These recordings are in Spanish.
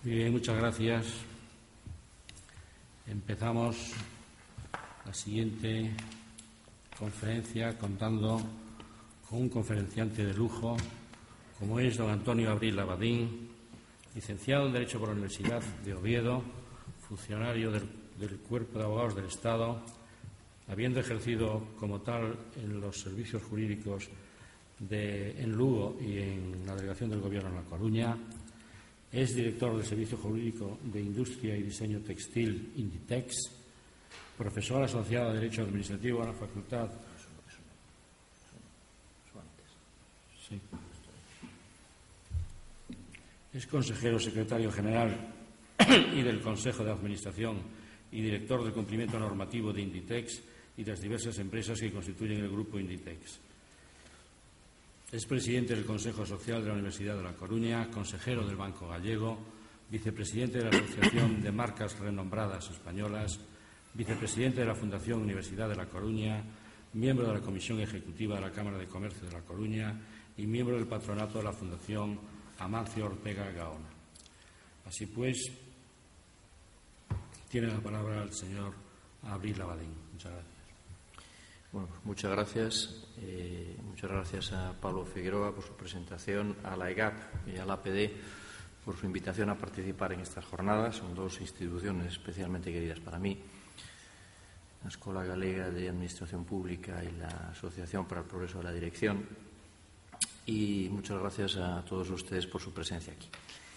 Muy bien, muchas gracias. Empezamos la siguiente conferencia contando con un conferenciante de lujo, como es don Antonio Abril Abadín, licenciado en Derecho por la Universidad de Oviedo, funcionario del Cuerpo de Abogados del Estado, habiendo ejercido como tal en los servicios jurídicos en Lugo y en la delegación del Gobierno en La Coruña. Es director del Servicio Jurídico de Industria y Diseño Textil Inditex, profesor asociado de Derecho Administrativo a la Facultad. Sí. Es consejero secretario general y del Consejo de Administración y director del cumplimiento normativo de Inditex y de las diversas empresas que constituyen el grupo Inditex. Es presidente del Consejo Social de la Universidad de La Coruña, consejero del Banco Gallego, vicepresidente de la Asociación de Marcas Renombradas Españolas, vicepresidente de la Fundación Universidad de La Coruña, miembro de la Comisión Ejecutiva de la Cámara de Comercio de La Coruña y miembro del patronato de la Fundación Amancio Ortega Gaona. Así pues, tiene la palabra el señor Abril Abadín. Muchas gracias. Bueno, muchas gracias. Muchas gracias a Pablo Figueroa por su presentación, a la EGAP y a la APD por su invitación a participar en estas jornadas. Son dos instituciones especialmente queridas para mí, la Escola Galega de Administración Pública y la Asociación para el Progreso de la Dirección. Y muchas gracias a todos ustedes por su presencia aquí.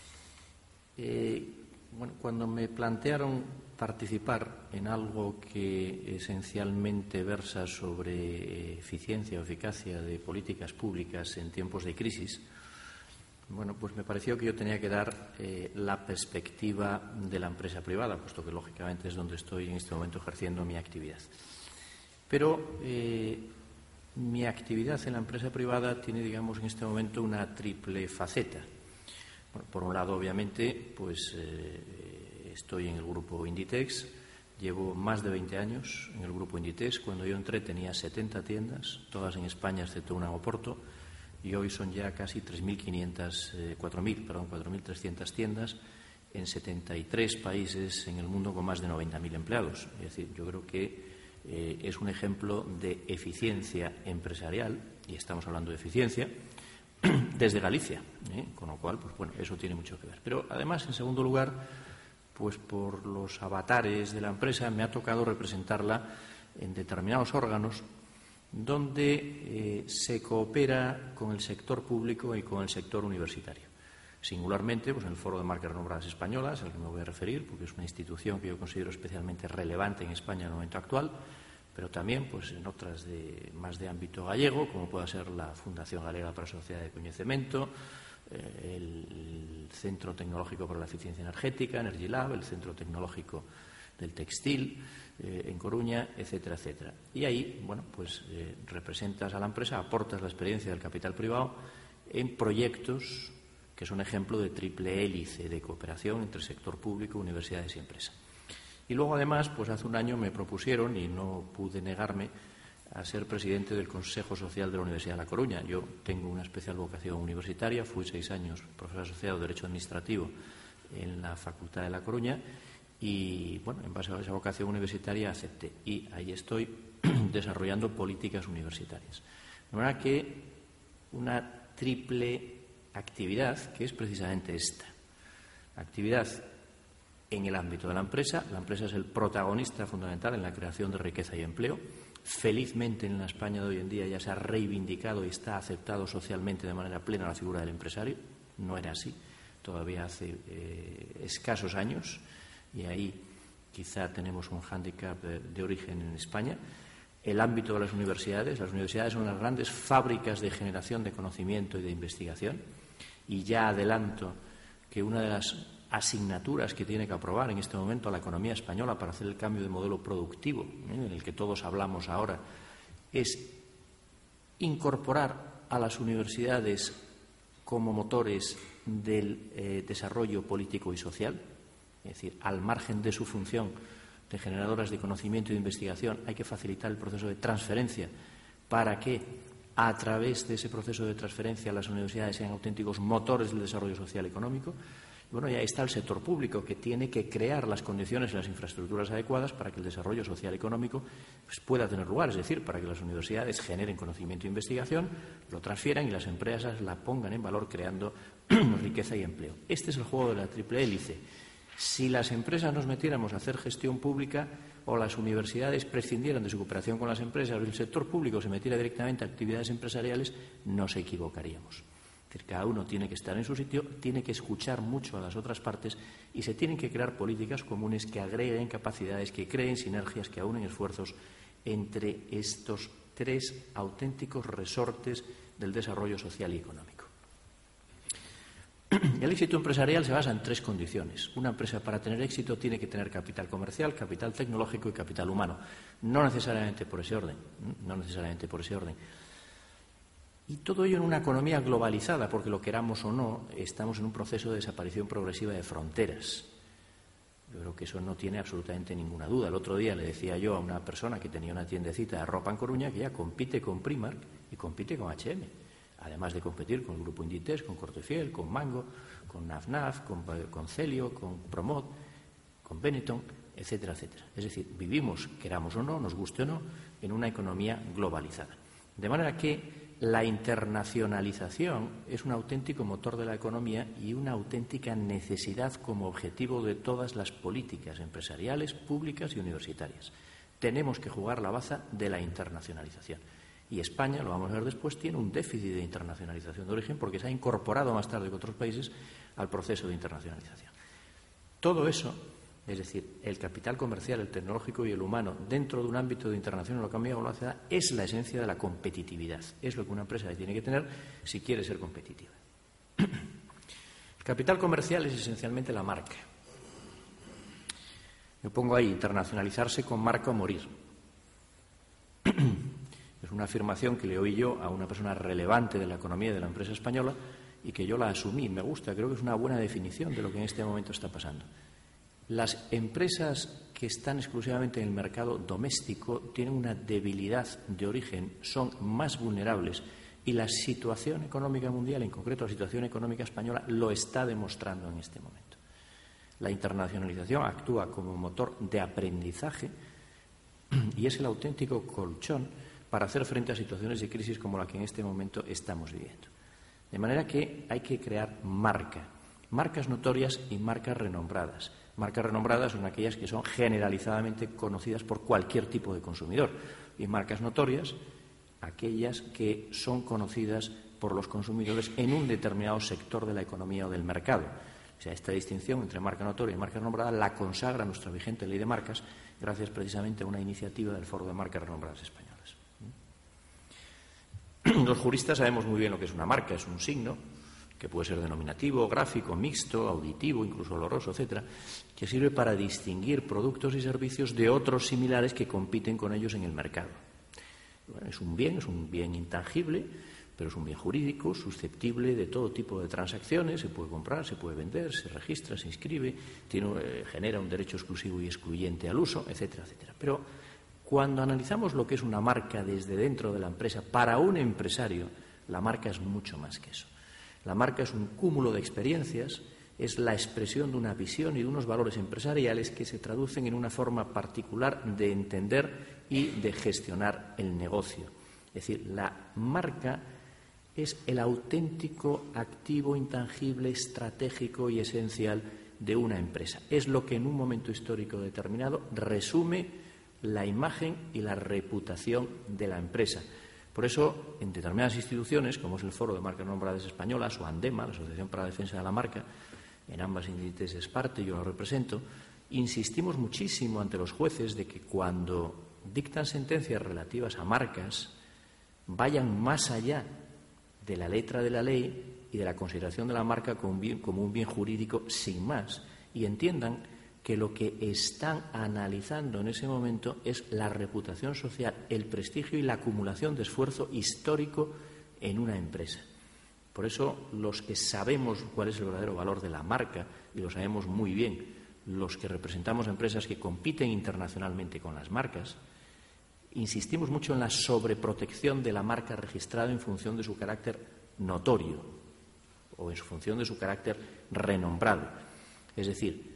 Bueno, cuando me plantearon participar en algo que esencialmente versa sobre eficiencia o eficacia de políticas públicas en tiempos de crisis, bueno, pues me pareció que yo tenía que dar la perspectiva de la empresa privada, puesto que lógicamente es donde estoy en este momento ejerciendo mi actividad. Pero mi actividad en la empresa privada tiene, digamos, en este momento una triple faceta. Bueno, por un lado, obviamente, pues estoy en el grupo Inditex. Llevo más de 20 años en el grupo Inditex. Cuando yo entré tenía 70 tiendas, todas en España excepto una en Oporto, y hoy son ya casi 4.300 tiendas en 73 países en el mundo con más de 90.000 empleados. Es decir, yo creo que es un ejemplo de eficiencia empresarial, y estamos hablando de eficiencia, desde Galicia, con lo cual, pues bueno, eso tiene mucho que ver. Pero además, en segundo lugar, pues por los avatares de la empresa me ha tocado representarla en determinados órganos donde se coopera con el sector público y con el sector universitario. Singularmente, pues en el Foro de Marcas Renombradas Españolas, al que me voy a referir, porque es una institución que yo considero especialmente relevante en España en el momento actual, pero también pues en otras más de ámbito gallego, como pueda ser la Fundación Galega para a Sociedade de Coñecemento, el Centro Tecnológico para la Eficiencia Energética, Energy Lab, el Centro Tecnológico del Textil en Coruña, etcétera, etcétera. Y ahí, bueno, pues representas a la empresa, aportas la experiencia del capital privado en proyectos que son ejemplo de triple hélice de cooperación entre sector público, universidades y empresa. Y luego, además, pues hace un año me propusieron, y no pude negarme, a ser presidente del Consejo Social de la Universidad de La Coruña. Yo tengo una especial vocación universitaria, fui 6 años profesor asociado de Derecho Administrativo en la Facultad de La Coruña y, bueno, en base a esa vocación universitaria acepté. Y ahí estoy desarrollando políticas universitarias. De manera que una triple actividad que es precisamente esta. Actividad en el ámbito de la empresa. La empresa es el protagonista fundamental en la creación de riqueza y empleo. Felizmente en la España de hoy en día ya se ha reivindicado y está aceptado socialmente de manera plena la figura del empresario. No era así todavía hace escasos años, y ahí quizá tenemos un hándicap de origen en España. El ámbito de las universidades son las grandes fábricas de generación de conocimiento y de investigación, y ya adelanto que una de las asignaturas que tiene que aprobar en este momento la economía española para hacer el cambio de modelo productivo, en el que todos hablamos ahora, es incorporar a las universidades como motores del desarrollo político y social. Es decir, al margen de su función de generadoras de conocimiento y de investigación, hay que facilitar el proceso de transferencia para que, a través de ese proceso de transferencia, las universidades sean auténticos motores del desarrollo social y económico. Bueno, y ahí está el sector público, que tiene que crear las condiciones y las infraestructuras adecuadas para que el desarrollo social y económico pues, pueda tener lugar, es decir, para que las universidades generen conocimiento e investigación, lo transfieran y las empresas la pongan en valor creando riqueza y empleo. Este es el juego de la triple hélice. Si las empresas nos metiéramos a hacer gestión pública o las universidades prescindieran de su cooperación con las empresas o el sector público se metiera directamente a actividades empresariales, nos equivocaríamos. Es decir, cada uno tiene que estar en su sitio, tiene que escuchar mucho a las otras partes y se tienen que crear políticas comunes que agreguen capacidades, que creen sinergias, que aunen esfuerzos entre estos tres auténticos resortes del desarrollo social y económico. El éxito empresarial se basa en tres condiciones. Una empresa, para tener éxito, tiene que tener capital comercial, capital tecnológico y capital humano. No necesariamente por ese orden. Y todo ello en una economía globalizada, porque lo queramos o no, estamos en un proceso de desaparición progresiva de fronteras. Yo creo que eso no tiene absolutamente ninguna duda. El otro día le decía yo a una persona que tenía una tiendecita de ropa en Coruña que ya compite con Primark y compite con H&M, además de competir con el Grupo Inditex, con Corte Fiel, con Mango, con NAFNAF, con Celio, con Promod, con Benetton, etcétera, etcétera. Es decir, vivimos, queramos o no, nos guste o no, en una economía globalizada. De manera que la internacionalización es un auténtico motor de la economía y una auténtica necesidad como objetivo de todas las políticas empresariales, públicas y universitarias. Tenemos que jugar la baza de la internacionalización. Y España, lo vamos a ver después, tiene un déficit de internacionalización de origen porque se ha incorporado más tarde que otros países al proceso de internacionalización. Todo eso, es decir, el capital comercial, el tecnológico y el humano, dentro de un ámbito de internacional o economía globalizada, es la esencia de la competitividad. Es lo que una empresa tiene que tener si quiere ser competitiva. El capital comercial es esencialmente la marca. Yo pongo ahí, internacionalizarse con marca o morir. Es una afirmación que le oí yo a una persona relevante de la economía y de la empresa española y que yo la asumí. Me gusta, creo que es una buena definición de lo que en este momento está pasando. Las empresas que están exclusivamente en el mercado doméstico tienen una debilidad de origen, son más vulnerables y la situación económica mundial, en concreto la situación económica española, lo está demostrando en este momento. La internacionalización actúa como motor de aprendizaje y es el auténtico colchón para hacer frente a situaciones de crisis como la que en este momento estamos viviendo. De manera que hay que crear marcas notorias y marcas renombradas. Marcas renombradas son aquellas que son generalizadamente conocidas por cualquier tipo de consumidor y marcas notorias aquellas que son conocidas por los consumidores en un determinado sector de la economía o del mercado. O sea, esta distinción entre marca notoria y marca renombrada la consagra nuestra vigente ley de marcas gracias precisamente a una iniciativa del Foro de Marcas Renombradas Españolas. Los juristas sabemos muy bien lo que es una marca, es un signo que puede ser denominativo, gráfico, mixto, auditivo, incluso oloroso, etcétera, que sirve para distinguir productos y servicios de otros similares que compiten con ellos en el mercado. Bueno, es un bien intangible, pero es un bien jurídico, susceptible de todo tipo de transacciones, se puede comprar, se puede vender, se registra, se inscribe, genera un derecho exclusivo y excluyente al uso, etcétera, etcétera. Pero cuando analizamos lo que es una marca desde dentro de la empresa, para un empresario, la marca es mucho más que eso. La marca es un cúmulo de experiencias, es la expresión de una visión y de unos valores empresariales que se traducen en una forma particular de entender y de gestionar el negocio. Es decir, la marca es el auténtico activo intangible, estratégico y esencial de una empresa. Es lo que en un momento histórico determinado resume la imagen y la reputación de la empresa. Por eso, en determinadas instituciones, como es el Foro de Marcas Renombradas Españolas o ANDEMA, la Asociación para la Defensa de la Marca, en ambas índices es parte, yo lo represento, insistimos muchísimo ante los jueces de que cuando dictan sentencias relativas a marcas vayan más allá de la letra de la ley y de la consideración de la marca como un bien jurídico sin más y entiendan que lo que están analizando en ese momento es la reputación social, el prestigio y la acumulación de esfuerzo histórico en una empresa. Por eso, los que sabemos cuál es el verdadero valor de la marca, y lo sabemos muy bien, los que representamos empresas que compiten internacionalmente con las marcas, insistimos mucho en la sobreprotección de la marca registrada en función de su carácter notorio o en función de su carácter renombrado. Es decir,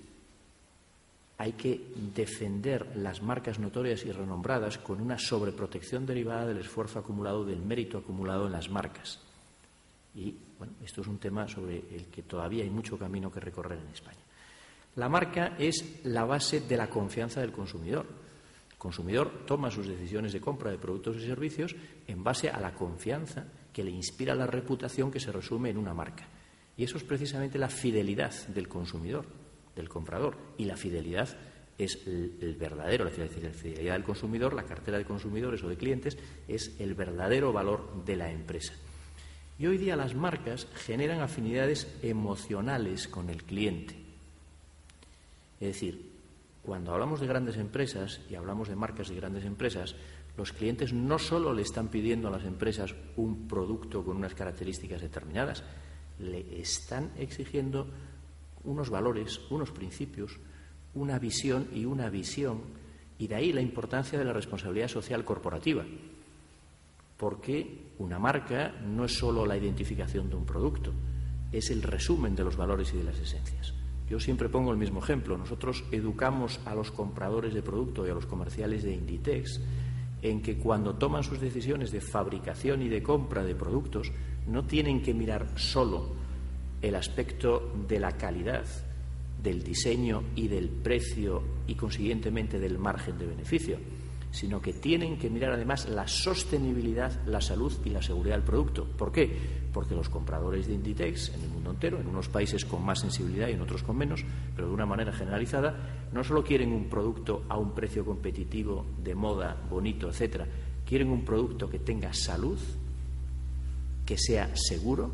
hay que defender las marcas notorias y renombradas con una sobreprotección derivada del esfuerzo acumulado, del mérito acumulado en las marcas. Y, bueno, esto es un tema sobre el que todavía hay mucho camino que recorrer en España. La marca es la base de la confianza del consumidor. El consumidor toma sus decisiones de compra de productos y servicios en base a la confianza que le inspira la reputación que se resume en una marca. Y eso es precisamente la fidelidad del consumidor, del comprador. Y la fidelidad es el verdadero, la fidelidad del consumidor, la cartera de consumidores o de clientes, es el verdadero valor de la empresa. Y hoy día las marcas generan afinidades emocionales con el cliente. Es decir, cuando hablamos de grandes empresas y hablamos de marcas de grandes empresas, los clientes no solo le están pidiendo a las empresas un producto con unas características determinadas, le están exigiendo unos valores, unos principios, una visión, y de ahí la importancia de la responsabilidad social corporativa. Porque una marca no es solo la identificación de un producto, es el resumen de los valores y de las esencias. Yo siempre pongo el mismo ejemplo. Nosotros educamos a los compradores de producto y a los comerciales de Inditex en que cuando toman sus decisiones de fabricación y de compra de productos no tienen que mirar solo el aspecto de la calidad, del diseño y del precio y consiguientemente del margen de beneficio, sino que tienen que mirar además la sostenibilidad, la salud y la seguridad del producto. ¿Por qué? Porque los compradores de Inditex en el mundo entero, en unos países con más sensibilidad y en otros con menos, pero de una manera generalizada, no solo quieren un producto a un precio competitivo, de moda, bonito, etcétera, quieren un producto que tenga salud, que sea seguro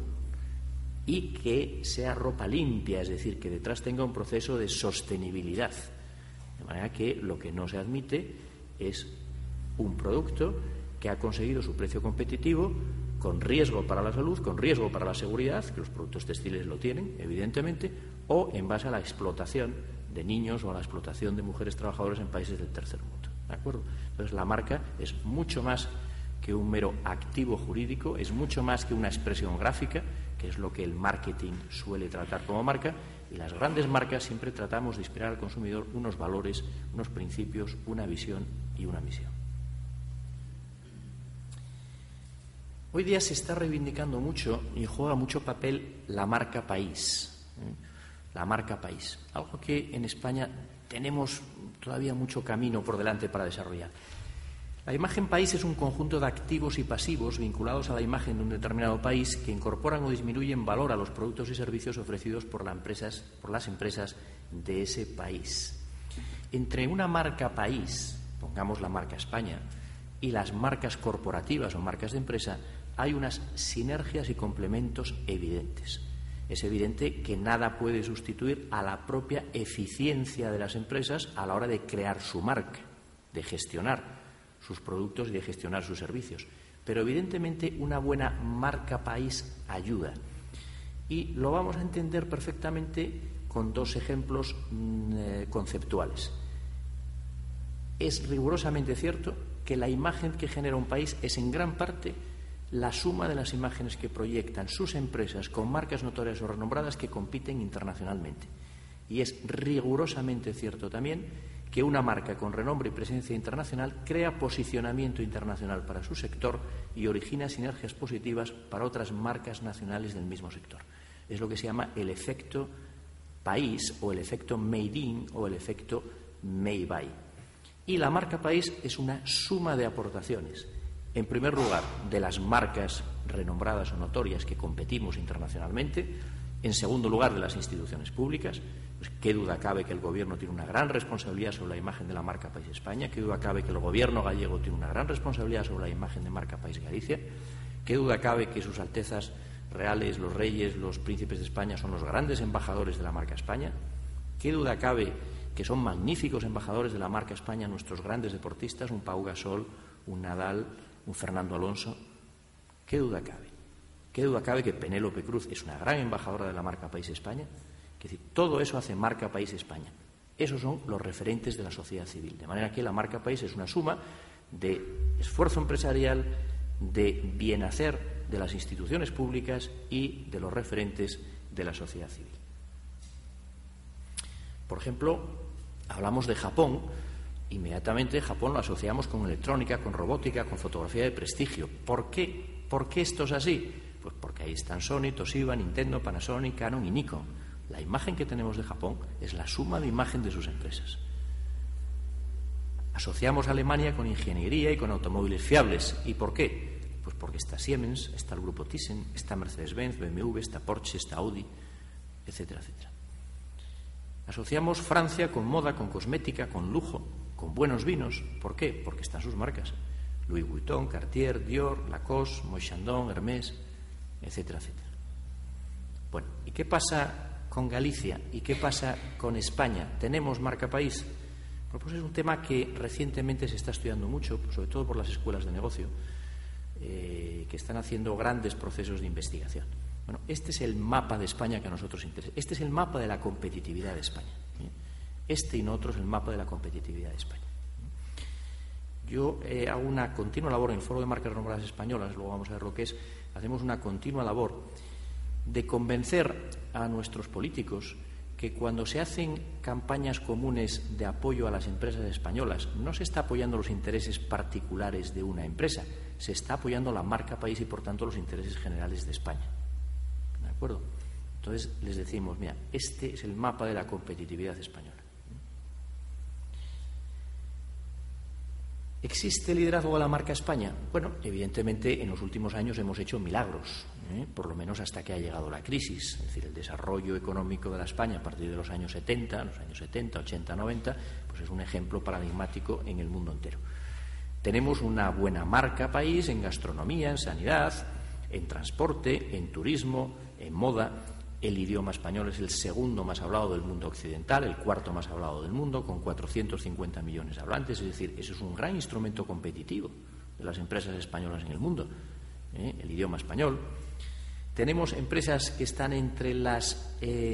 y que sea ropa limpia, es decir, que detrás tenga un proceso de sostenibilidad. De manera que lo que no se admite es un producto que ha conseguido su precio competitivo con riesgo para la salud, con riesgo para la seguridad, que los productos textiles lo tienen, evidentemente, o en base a la explotación de niños o a la explotación de mujeres trabajadoras en países del tercer mundo. ¿De acuerdo? Entonces, la marca es mucho más que un mero activo jurídico, es mucho más que una expresión gráfica, que es lo que el marketing suele tratar como marca, y las grandes marcas siempre tratamos de inspirar al consumidor unos valores, unos principios, una visión y una misión. Hoy día se está reivindicando mucho y juega mucho papel la marca país. La marca país, algo que en España tenemos todavía mucho camino por delante para desarrollar. La imagen país es un conjunto de activos y pasivos vinculados a la imagen de un determinado país que incorporan o disminuyen valor a los productos y servicios ofrecidos por las empresas de ese país. Entre una marca país, pongamos la marca España, y las marcas corporativas o marcas de empresa, hay unas sinergias y complementos evidentes. Es evidente que nada puede sustituir a la propia eficiencia de las empresas a la hora de crear su marca, de gestionar sus productos y de gestionar sus servicios. Pero evidentemente una buena marca país ayuda. Y lo vamos a entender perfectamente con dos ejemplos conceptuales. Es rigurosamente cierto que la imagen que genera un país es en gran parte la suma de las imágenes que proyectan sus empresas con marcas notorias o renombradas que compiten internacionalmente. Y es rigurosamente cierto también que una marca con renombre y presencia internacional crea posicionamiento internacional para su sector y origina sinergias positivas para otras marcas nacionales del mismo sector. Es lo que se llama el efecto país o el efecto made in o el efecto made by. Y la marca país es una suma de aportaciones. En primer lugar, de las marcas renombradas o notorias que competimos internacionalmente. En segundo lugar, de las instituciones públicas. Pues qué duda cabe que el Gobierno tiene una gran responsabilidad sobre la imagen de la marca País España. Qué duda cabe que el Gobierno gallego tiene una gran responsabilidad sobre la imagen de marca País Galicia. Qué duda cabe que sus altezas reales, los reyes, los príncipes de España son los grandes embajadores de la marca España. Qué duda cabe que son magníficos embajadores de la marca España nuestros grandes deportistas, un Pau Gasol, un Nadal, un Fernando Alonso. ¿Qué duda cabe? ¿Qué duda cabe que Penélope Cruz es una gran embajadora de la marca País España? Es decir, todo eso hace marca País España. Esos son los referentes de la sociedad civil. De manera que la marca País es una suma de esfuerzo empresarial, de bienhacer de las instituciones públicas y de los referentes de la sociedad civil. Por ejemplo, hablamos de Japón, inmediatamente Japón lo asociamos con electrónica, con robótica, con fotografía de prestigio. ¿Por qué? ¿Por qué esto es así? Pues porque ahí están Sony, Toshiba, Nintendo, Panasonic, Canon y Nikon. La imagen que tenemos de Japón es la suma de imagen de sus empresas. Asociamos a Alemania con ingeniería y con automóviles fiables. ¿Y por qué? Pues porque está Siemens, está el grupo Thyssen, está Mercedes-Benz, BMW, está Porsche, está Audi, etcétera, etcétera. Asociamos Francia con moda, con cosmética, con lujo, con buenos vinos. ¿Por qué? Porque están sus marcas. Louis Vuitton, Cartier, Dior, Lacoste, Moët Chandon, Hermès, etcétera, etcétera. Bueno, ¿y qué pasa con Galicia? ¿Y qué pasa con España? ¿Tenemos marca país? Bueno, pues es un tema que recientemente se está estudiando mucho, sobre todo por las escuelas de negocio, que están haciendo grandes procesos de investigación. Bueno, este es el mapa de España que a nosotros interesa. Este es el mapa de la competitividad de España. Este y no otro es el mapa de la competitividad de España. Yo hago una continua labor en el Foro de Marcas Renombradas Españolas, luego vamos a ver lo que es. Hacemos una continua labor de convencer a nuestros políticos que cuando se hacen campañas comunes de apoyo a las empresas españolas, no se está apoyando los intereses particulares de una empresa, se está apoyando la marca país y, por tanto, los intereses generales de España. ¿De acuerdo? Entonces, les decimos, mira, este es el mapa de la competitividad española. ¿Existe liderazgo de la marca España? Bueno, evidentemente en los últimos años hemos hecho milagros, por lo menos hasta que ha llegado la crisis. Es decir, el desarrollo económico de la España a partir de los años 70, 80, 90, pues es un ejemplo paradigmático en el mundo entero. Tenemos una buena marca país en gastronomía, en sanidad, en transporte, en turismo, en moda. El idioma español es el segundo más hablado del mundo occidental, el cuarto más hablado del mundo, con 450 millones de hablantes. Es decir, eso es un gran instrumento competitivo de las empresas españolas en el mundo, el idioma español. Tenemos empresas que están entre las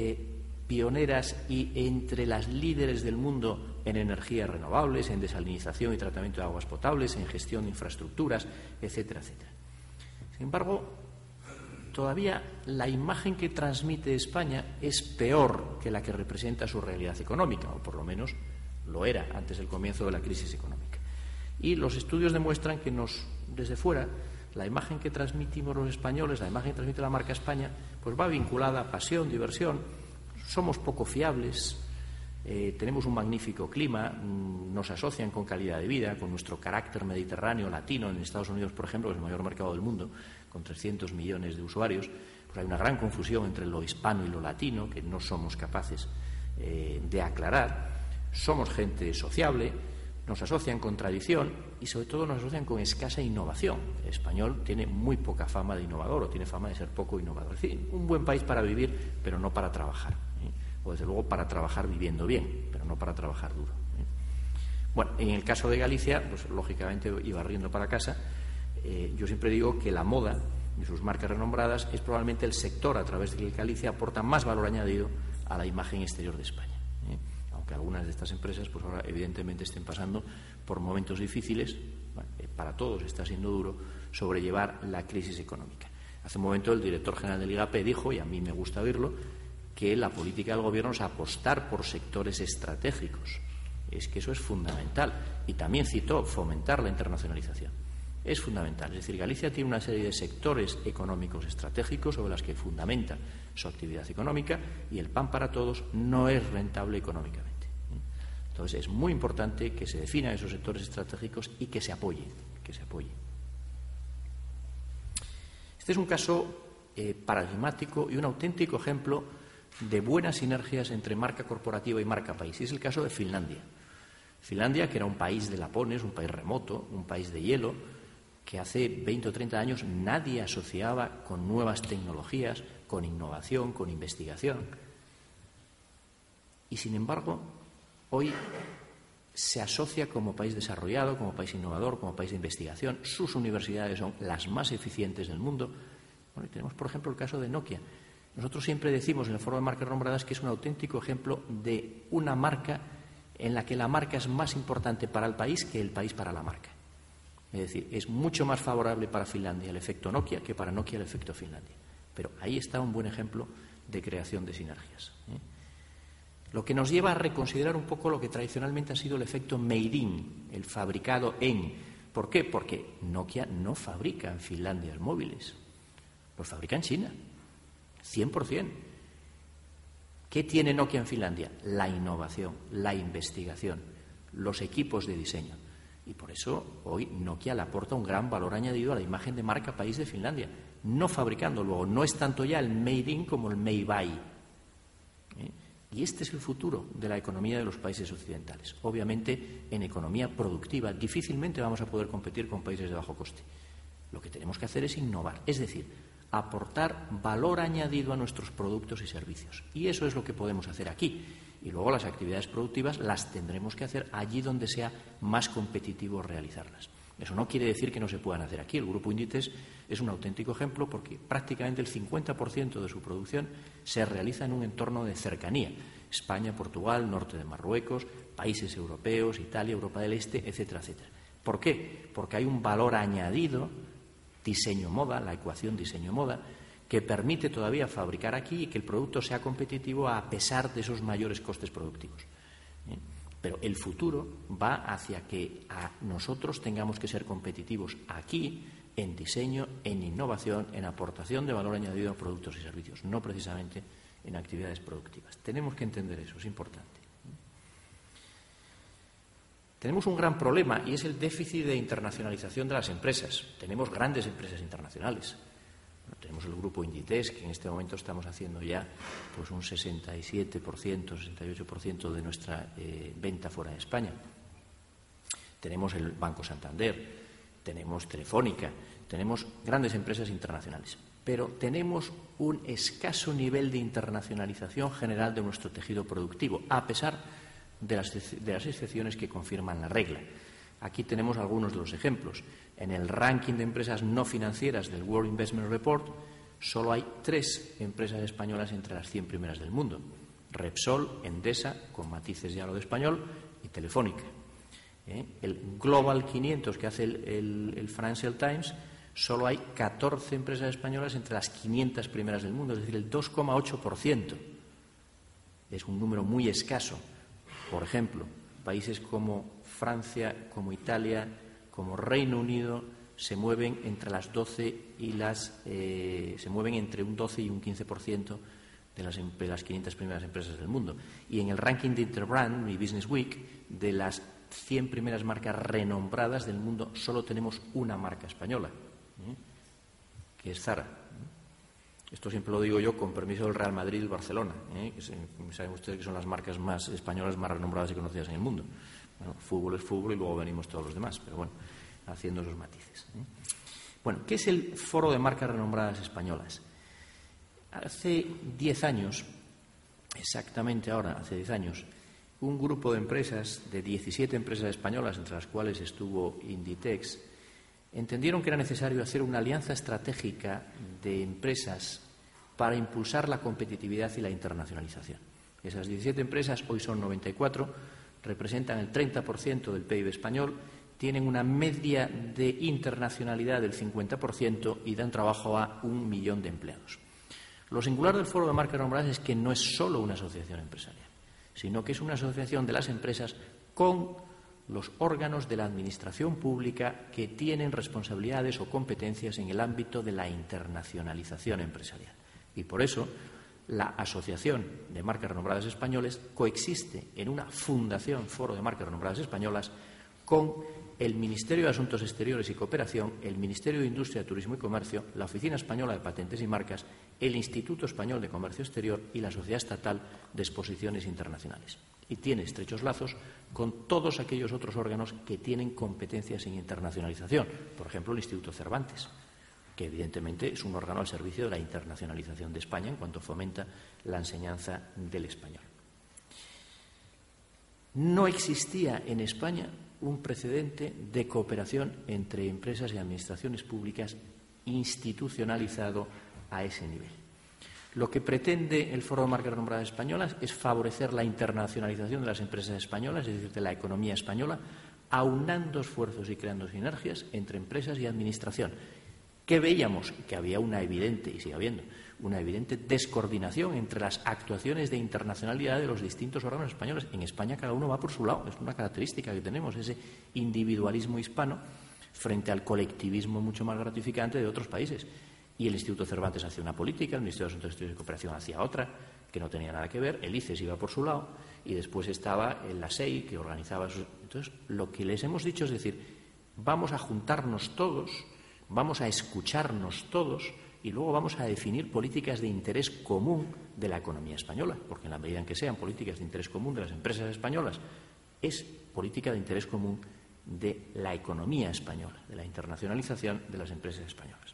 pioneras y entre las líderes del mundo en energías renovables, en desalinización y tratamiento de aguas potables, en gestión de infraestructuras, etcétera, etcétera. Sin embargo, todavía la imagen que transmite España es peor que la que representa su realidad económica, o por lo menos lo era antes del comienzo de la crisis económica. Y los estudios demuestran que desde fuera, la imagen que transmitimos los españoles, la imagen que transmite la marca España, pues va vinculada a pasión, diversión, somos poco fiables, tenemos un magnífico clima, nos asocian con calidad de vida, con nuestro carácter mediterráneo, latino. En Estados Unidos, por ejemplo, que es el mayor mercado del mundo, con 300 millones de usuarios, pues hay una gran confusión entre lo hispano y lo latino que no somos capaces de aclarar. Somos gente sociable, nos asocian con tradición y sobre todo nos asocian con escasa innovación. El español tiene muy poca fama de innovador, o tiene fama de ser poco innovador. Es decir, un buen país para vivir, pero no para trabajar. O desde luego para trabajar viviendo bien, pero no para trabajar duro. Bueno, en el caso de Galicia, pues lógicamente, y barriendo para casa, yo siempre digo que la moda y sus marcas renombradas es probablemente el sector a través del que Galicia aporta más valor añadido a la imagen exterior de España. Aunque algunas de estas empresas, pues ahora evidentemente estén pasando por momentos difíciles, bueno, para todos está siendo duro sobrellevar la crisis económica. Hace un momento el director general del IGAPE dijo, y a mí me gusta oírlo, que la política del Gobierno es apostar por sectores estratégicos. Es que eso es fundamental. Y también citó fomentar la internacionalización. Es fundamental. Es decir, Galicia tiene una serie de sectores económicos estratégicos sobre los que fundamenta su actividad económica y el pan para todos no es rentable económicamente. Entonces, es muy importante que se definan esos sectores estratégicos y que se apoyen. Este es un caso paradigmático y un auténtico ejemplo de buenas sinergias entre marca corporativa y marca país. Y es el caso de Finlandia. Finlandia, que era un país de lapones, un país remoto, un país de hielo, que hace 20 o 30 años nadie asociaba con nuevas tecnologías, con innovación, con investigación. Y, sin embargo, hoy se asocia como país desarrollado, como país innovador, como país de investigación. Sus universidades son las más eficientes del mundo. Bueno, y tenemos, por ejemplo, el caso de Nokia. Nosotros siempre decimos en el Foro de Marcas Renombradas que es un auténtico ejemplo de una marca en la que la marca es más importante para el país que el país para la marca. Es decir, es mucho más favorable para Finlandia el efecto Nokia que para Nokia el efecto Finlandia. Pero ahí está un buen ejemplo de creación de sinergias. Lo que nos lleva a reconsiderar un poco lo que tradicionalmente ha sido el efecto made in, el fabricado en. ¿Por qué? Porque Nokia no fabrica en Finlandia móviles, los fabrica en China, 100%. ¿Qué tiene Nokia en Finlandia? La innovación, la investigación, los equipos de diseño. Y por eso hoy Nokia le aporta un gran valor añadido a la imagen de marca país de Finlandia, no fabricando luego. No es tanto ya el made in como el made by. Y este es el futuro de la economía de los países occidentales. Obviamente, en economía productiva difícilmente vamos a poder competir con países de bajo coste. Lo que tenemos que hacer es innovar, es decir, aportar valor añadido a nuestros productos y servicios. Y eso es lo que podemos hacer aquí. Y luego las actividades productivas las tendremos que hacer allí donde sea más competitivo realizarlas. Eso no quiere decir que no se puedan hacer aquí. El Grupo Inditex es un auténtico ejemplo porque prácticamente el 50% de su producción se realiza en un entorno de cercanía. España, Portugal, norte de Marruecos, países europeos, Italia, Europa del Este, etcétera, etcétera. ¿Por qué? Porque hay un valor añadido, diseño-moda, la ecuación diseño-moda, que permite todavía fabricar aquí y que el producto sea competitivo a pesar de esos mayores costes productivos. Pero el futuro va hacia que nosotros tengamos que ser competitivos aquí en diseño, en innovación, en aportación de valor añadido a productos y servicios, no precisamente en actividades productivas. Tenemos que entender eso, es importante. Tenemos un gran problema y es el déficit de internacionalización de las empresas. Tenemos grandes empresas internacionales. Tenemos el Grupo Inditex, que en este momento estamos haciendo ya pues un 67%, 68% de nuestra venta fuera de España. Tenemos el Banco Santander, tenemos Telefónica, tenemos grandes empresas internacionales. Pero tenemos un escaso nivel de internacionalización general de nuestro tejido productivo, a pesar de las excepciones que confirman la regla. Aquí tenemos algunos de los ejemplos. En el ranking de empresas no financieras del World Investment Report solo hay 3 empresas españolas entre las 100 primeras del mundo. Repsol, Endesa, con matices ya lo de español, y Telefónica. El Global 500 que hace el Financial Times, solo hay 14 empresas españolas entre las 500 primeras del mundo, es decir, el 2,8%. Es un número muy escaso. Por ejemplo, países como Francia, como Italia, como Reino Unido se mueven entre las 12 y se mueven entre un 12 y un 15% de las 500 primeras empresas del mundo. Y en el ranking de Interbrand, mi Business Week, de las 100 primeras marcas renombradas del mundo, solo tenemos una marca española, que es Zara. Esto siempre lo digo yo con permiso del Real Madrid y el Barcelona, que saben ustedes que son las marcas más españolas más renombradas y conocidas en el mundo. Bueno, fútbol es fútbol y luego venimos todos los demás, pero bueno, haciendo esos matices. Bueno, ¿qué es el Foro de Marcas Renombradas Españolas? Hace 10 años, exactamente ahora, hace 10 años, un grupo de empresas, de 17 empresas españolas, entre las cuales estuvo Inditex, entendieron que era necesario hacer una alianza estratégica de empresas para impulsar la competitividad y la internacionalización. Esas 17 empresas, hoy son 94, representan el 30% del PIB español, tienen una media de internacionalidad del 50% y dan trabajo a 1 millón de empleados. Lo singular del Foro de Marcas Renombradas es que no es solo una asociación empresarial, sino que es una asociación de las empresas con los órganos de la administración pública que tienen responsabilidades o competencias en el ámbito de la internacionalización empresarial. Y por eso la Asociación de Marcas Renombradas Españoles coexiste en una fundación, Foro de Marcas Renombradas Españolas, con el Ministerio de Asuntos Exteriores y Cooperación, el Ministerio de Industria, Turismo y Comercio, la Oficina Española de Patentes y Marcas, el Instituto Español de Comercio Exterior y la Sociedad Estatal de Exposiciones Internacionales. Y tiene estrechos lazos con todos aquellos otros órganos que tienen competencias en internacionalización. Por ejemplo, el Instituto Cervantes, que evidentemente es un órgano al servicio de la internacionalización de España en cuanto fomenta la enseñanza del español. No existía en España un precedente de cooperación entre empresas y administraciones públicas institucionalizado a ese nivel. Lo que pretende el Foro de Marcas Renombradas Españolas es favorecer la internacionalización de las empresas españolas, es decir, de la economía española, aunando esfuerzos y creando sinergias entre empresas y administración. ¿Qué veíamos? Que había una evidente, y sigue habiendo, una evidente descoordinación entre las actuaciones de internacionalidad de los distintos órganos españoles. En España cada uno va por su lado, es una característica que tenemos, ese individualismo hispano frente al colectivismo mucho más gratificante de otros países. Y el Instituto Cervantes hacía una política, el Ministerio de Asuntos Exteriores y Cooperación hacía otra, que no tenía nada que ver, el ICES iba por su lado, y después estaba la SEI, que organizaba sus... Entonces, lo que les hemos dicho es decir, vamos a juntarnos todos, vamos a escucharnos todos, y luego vamos a definir políticas de interés común de la economía española, porque en la medida en que sean políticas de interés común de las empresas españolas, es política de interés común de la economía española, de la internacionalización de las empresas españolas.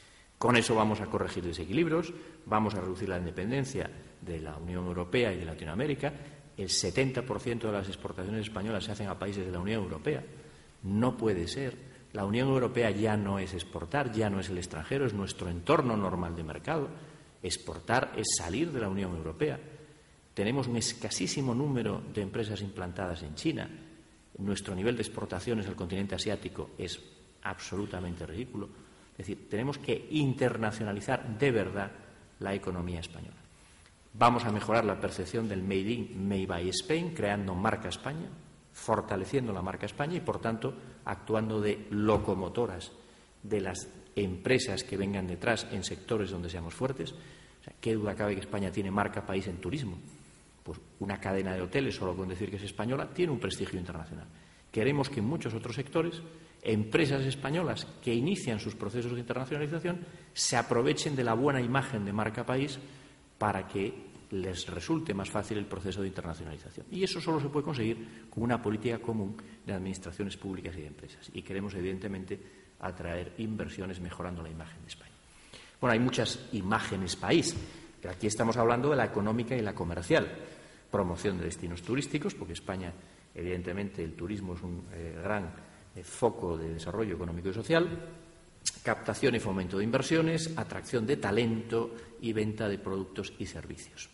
Con eso vamos a corregir desequilibrios, vamos a reducir la dependencia de la Unión Europea y de Latinoamérica. El 70% de las exportaciones españolas se hacen a países de la Unión Europea. No puede ser. La Unión Europea ya no es exportar, ya no es el extranjero, es nuestro entorno normal de mercado. Exportar es salir de la Unión Europea. Tenemos un escasísimo número de empresas implantadas en China. Nuestro nivel de exportaciones al continente asiático es absolutamente ridículo. Es decir, tenemos que internacionalizar de verdad la economía española. Vamos a mejorar la percepción del Made in, Made by Spain, creando marca España, fortaleciendo la marca España y, por tanto, actuando de locomotoras de las empresas que vengan detrás en sectores donde seamos fuertes. O sea, ¿qué duda cabe que España tiene marca país en turismo? Pues una cadena de hoteles, solo con decir que es española, tiene un prestigio internacional. Queremos que en muchos otros sectores, empresas españolas que inician sus procesos de internacionalización se aprovechen de la buena imagen de marca país para que les resulte más fácil el proceso de internacionalización. Y eso solo se puede conseguir con una política común de administraciones públicas y de empresas. Y queremos, evidentemente, atraer inversiones mejorando la imagen de España. Bueno, hay muchas imágenes país, pero aquí estamos hablando de la económica y la comercial. Promoción de destinos turísticos, porque España, evidentemente, el turismo es un gran foco de desarrollo económico y social. Captación y fomento de inversiones, atracción de talento y venta de productos y servicios.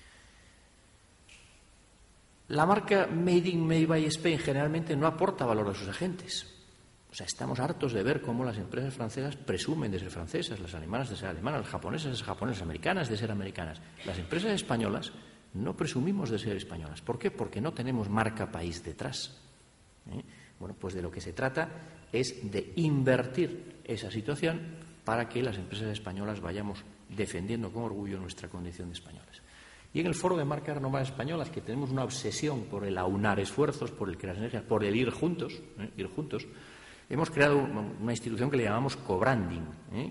La marca Made in, Made by Spain generalmente no aporta valor a sus agentes. O sea, estamos hartos de ver cómo las empresas francesas presumen de ser francesas, las alemanas de ser alemanas, las japonesas de ser japonesas, las americanas de ser americanas. Las empresas españolas no presumimos de ser españolas. ¿Por qué? Porque no tenemos marca país detrás. Bueno, pues de lo que se trata es de invertir esa situación para que las empresas españolas vayamos defendiendo con orgullo nuestra condición de españoles. Y en el Foro de Marcas Renovables Españolas, que tenemos una obsesión por el aunar esfuerzos, por el crear energías, por el ir juntos, hemos creado una institución que le llamamos cobranding,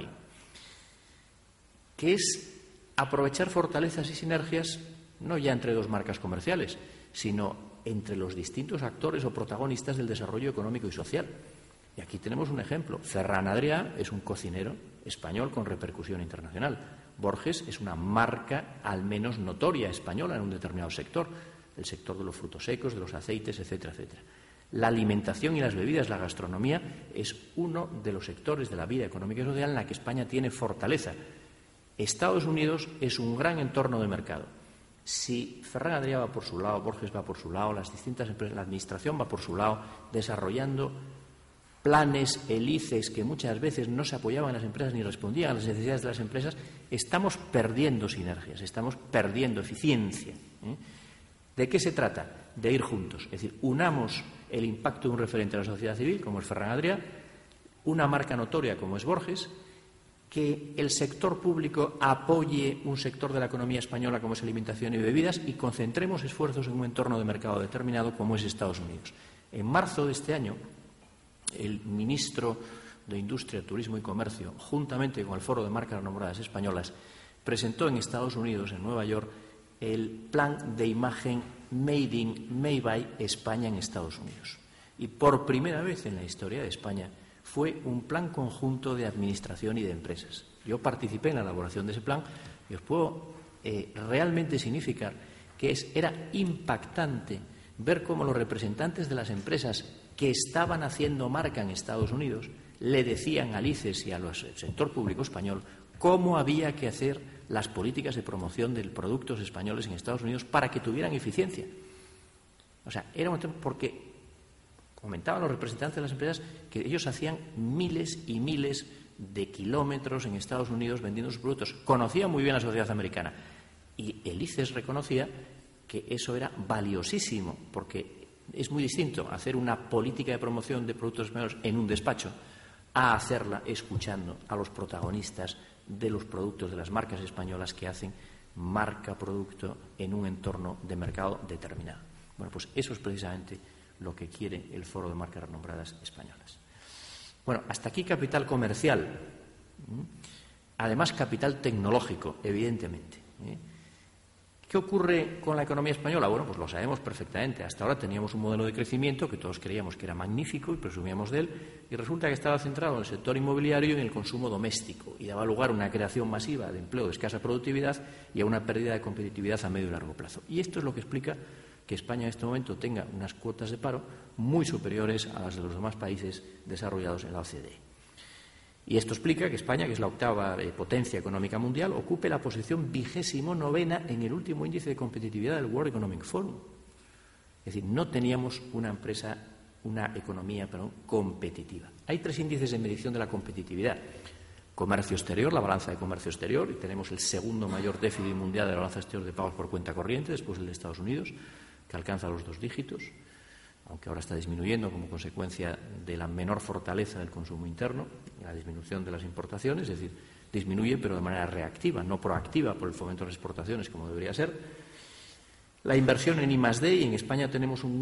que es aprovechar fortalezas y sinergias no ya entre dos marcas comerciales, sino entre los distintos actores o protagonistas del desarrollo económico y social. Y aquí tenemos un ejemplo. Ferran Adrià es un cocinero español con repercusión internacional. Borges es una marca al menos notoria española en un determinado sector, el sector de los frutos secos, de los aceites, etcétera, etcétera. La alimentación y las bebidas, la gastronomía, es uno de los sectores de la vida económica y social en la que España tiene fortaleza. Estados Unidos es un gran entorno de mercado. Si Ferran Adrià va por su lado, Borges va por su lado, las distintas empresas, la administración va por su lado, desarrollando planes, ICES, que muchas veces no se apoyaban en las empresas ni respondían a las necesidades de las empresas, estamos perdiendo sinergias, estamos perdiendo eficiencia. ¿De qué se trata? De ir juntos. Es decir, unamos el impacto de un referente de la sociedad civil, como es Ferran Adrià, una marca notoria, como es Borges, que el sector público apoye un sector de la economía española, como es alimentación y bebidas, y concentremos esfuerzos en un entorno de mercado determinado, como es Estados Unidos. En marzo de este año, el ministro de Industria, Turismo y Comercio, juntamente con el Foro de Marcas Renovables Españolas, presentó en Estados Unidos, en Nueva York, el plan de imagen Made in, Made by España en Estados Unidos. Y por primera vez en la historia de España fue un plan conjunto de administración y de empresas. Yo participé en la elaboración de ese plan y os puedo realmente significar que era impactante ver cómo los representantes de las empresas que estaban haciendo marca en Estados Unidos le decían al ICES y al sector público español cómo había que hacer las políticas de promoción de productos españoles en Estados Unidos para que tuvieran eficiencia. O sea, era un tema porque comentaban los representantes de las empresas que ellos hacían miles y miles de kilómetros en Estados Unidos vendiendo sus productos. Conocía muy bien la sociedad americana y el ICES reconocía que eso era valiosísimo, porque es muy distinto hacer una política de promoción de productos españoles en un despacho a hacerla escuchando a los protagonistas de los productos de las marcas españolas que hacen marca-producto en un entorno de mercado determinado. Bueno, pues eso es precisamente lo que quiere el Foro de Marcas Renombradas Españolas. Bueno, hasta aquí capital comercial. Además, capital tecnológico, evidentemente. ¿Qué ocurre con la economía española? Bueno, pues lo sabemos perfectamente. Hasta ahora teníamos un modelo de crecimiento que todos creíamos que era magnífico y presumíamos de él, y resulta que estaba centrado en el sector inmobiliario y en el consumo doméstico, y daba lugar a una creación masiva de empleo de escasa productividad y a una pérdida de competitividad a medio y largo plazo. Y esto es lo que explica que España en este momento tenga unas cuotas de paro muy superiores a las de los demás países desarrollados en la OCDE. Y esto explica que España, que es la octava potencia económica mundial, ocupe la posición 29ª en el último índice de competitividad del World Economic Forum. Es decir, no teníamos una economía competitiva. Hay 3 índices de medición de la competitividad. Comercio exterior, la balanza de comercio exterior, y tenemos el segundo mayor déficit mundial de la balanza exterior de pagos por cuenta corriente, después del de Estados Unidos, que alcanza los 2 dígitos, aunque ahora está disminuyendo como consecuencia de la menor fortaleza del consumo interno, la disminución de las importaciones, es decir, disminuye pero de manera reactiva, no proactiva por el fomento de las exportaciones como debería ser. La inversión en I+D, y en España tenemos un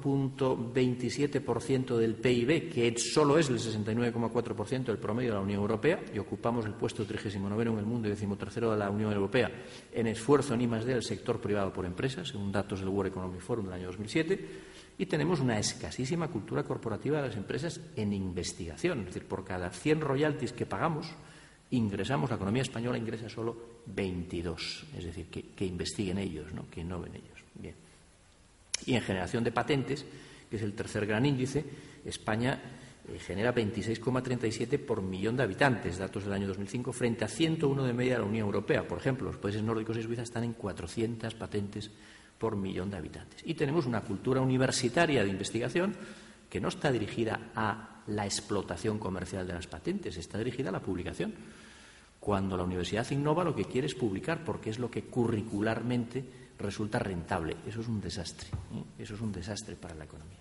1,27% del PIB, que solo es el 69,4% del promedio de la Unión Europea, y ocupamos el puesto 39º en el mundo y 13º de la Unión Europea en esfuerzo en I+D del sector privado por empresas, según datos del World Economic Forum del año 2007. Y tenemos una escasísima cultura corporativa de las empresas en investigación. Es decir, por cada 100 royalties que pagamos, la economía española ingresa solo 22. Es decir, que investiguen ellos, ¿no? Que innoven ellos. Bien. Y en generación de patentes, que es el tercer gran índice, España genera 26,37 por millón de habitantes, datos del año 2005, frente a 101 de media de la Unión Europea. Por ejemplo, los países nórdicos y Suiza están en 400 patentes por millón de habitantes. Y tenemos una cultura universitaria de investigación que no está dirigida a la explotación comercial de las patentes, está dirigida a la publicación. Cuando la universidad innova, lo que quiere es publicar, porque es lo que curricularmente resulta rentable. Eso es un desastre, Eso es un desastre para la economía.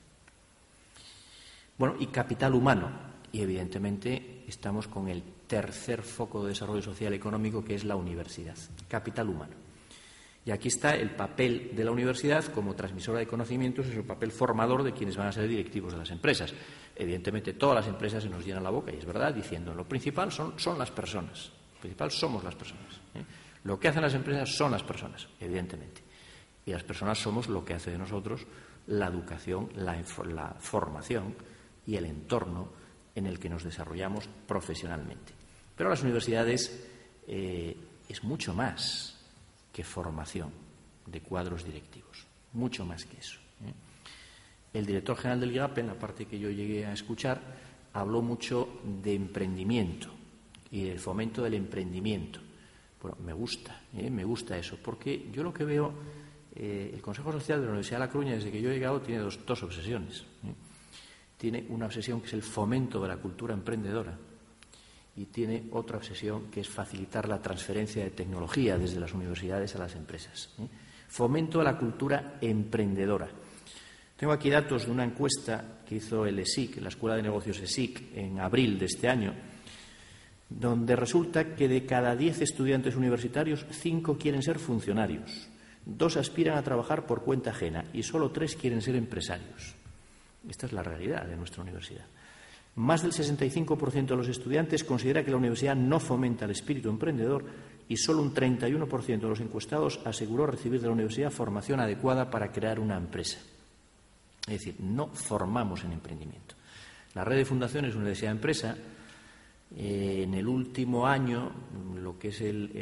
Bueno, y capital humano. Y evidentemente estamos con el tercer foco de desarrollo social y económico, que es la universidad. Capital humano. Y aquí está el papel de la universidad como transmisora de conocimientos, es el papel formador de quienes van a ser directivos de las empresas. Evidentemente, todas las empresas se nos llenan la boca, y es verdad, diciendo lo principal son las personas. Lo principal somos las personas. Lo que hacen las empresas son las personas, evidentemente. Y las personas somos lo que hace de nosotros la educación, la formación y el entorno en el que nos desarrollamos profesionalmente. Pero las universidades es mucho más que formación de cuadros directivos, mucho más que eso. El director general del IGAP, en la parte que yo llegué a escuchar, habló mucho de emprendimiento y del fomento del emprendimiento. Bueno, me gusta eso, porque yo lo que veo, el Consejo Social de la Universidad de La Coruña, desde que yo he llegado, tiene dos obsesiones. Tiene una obsesión que es el fomento de la cultura emprendedora, y tiene otra obsesión que es facilitar la transferencia de tecnología desde las universidades a las empresas. Fomento de la cultura emprendedora. Tengo aquí datos de una encuesta que hizo el ESIC, la Escuela de Negocios ESIC, en abril de este año, donde resulta que de cada 10 estudiantes universitarios, 5 quieren ser funcionarios, 2 aspiran a trabajar por cuenta ajena y solo 3 quieren ser empresarios. Esta es la realidad de nuestra universidad. Más del 65% de los estudiantes considera que la universidad no fomenta el espíritu emprendedor, y solo un 31% de los encuestados aseguró recibir de la universidad formación adecuada para crear una empresa. Es decir, no formamos en emprendimiento. La red de fundaciones Universidad-Empresa, en el último año, lo que es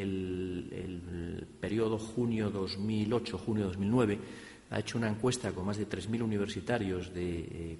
el periodo junio 2008-junio 2009, ha hecho una encuesta con más de 3.000 universitarios de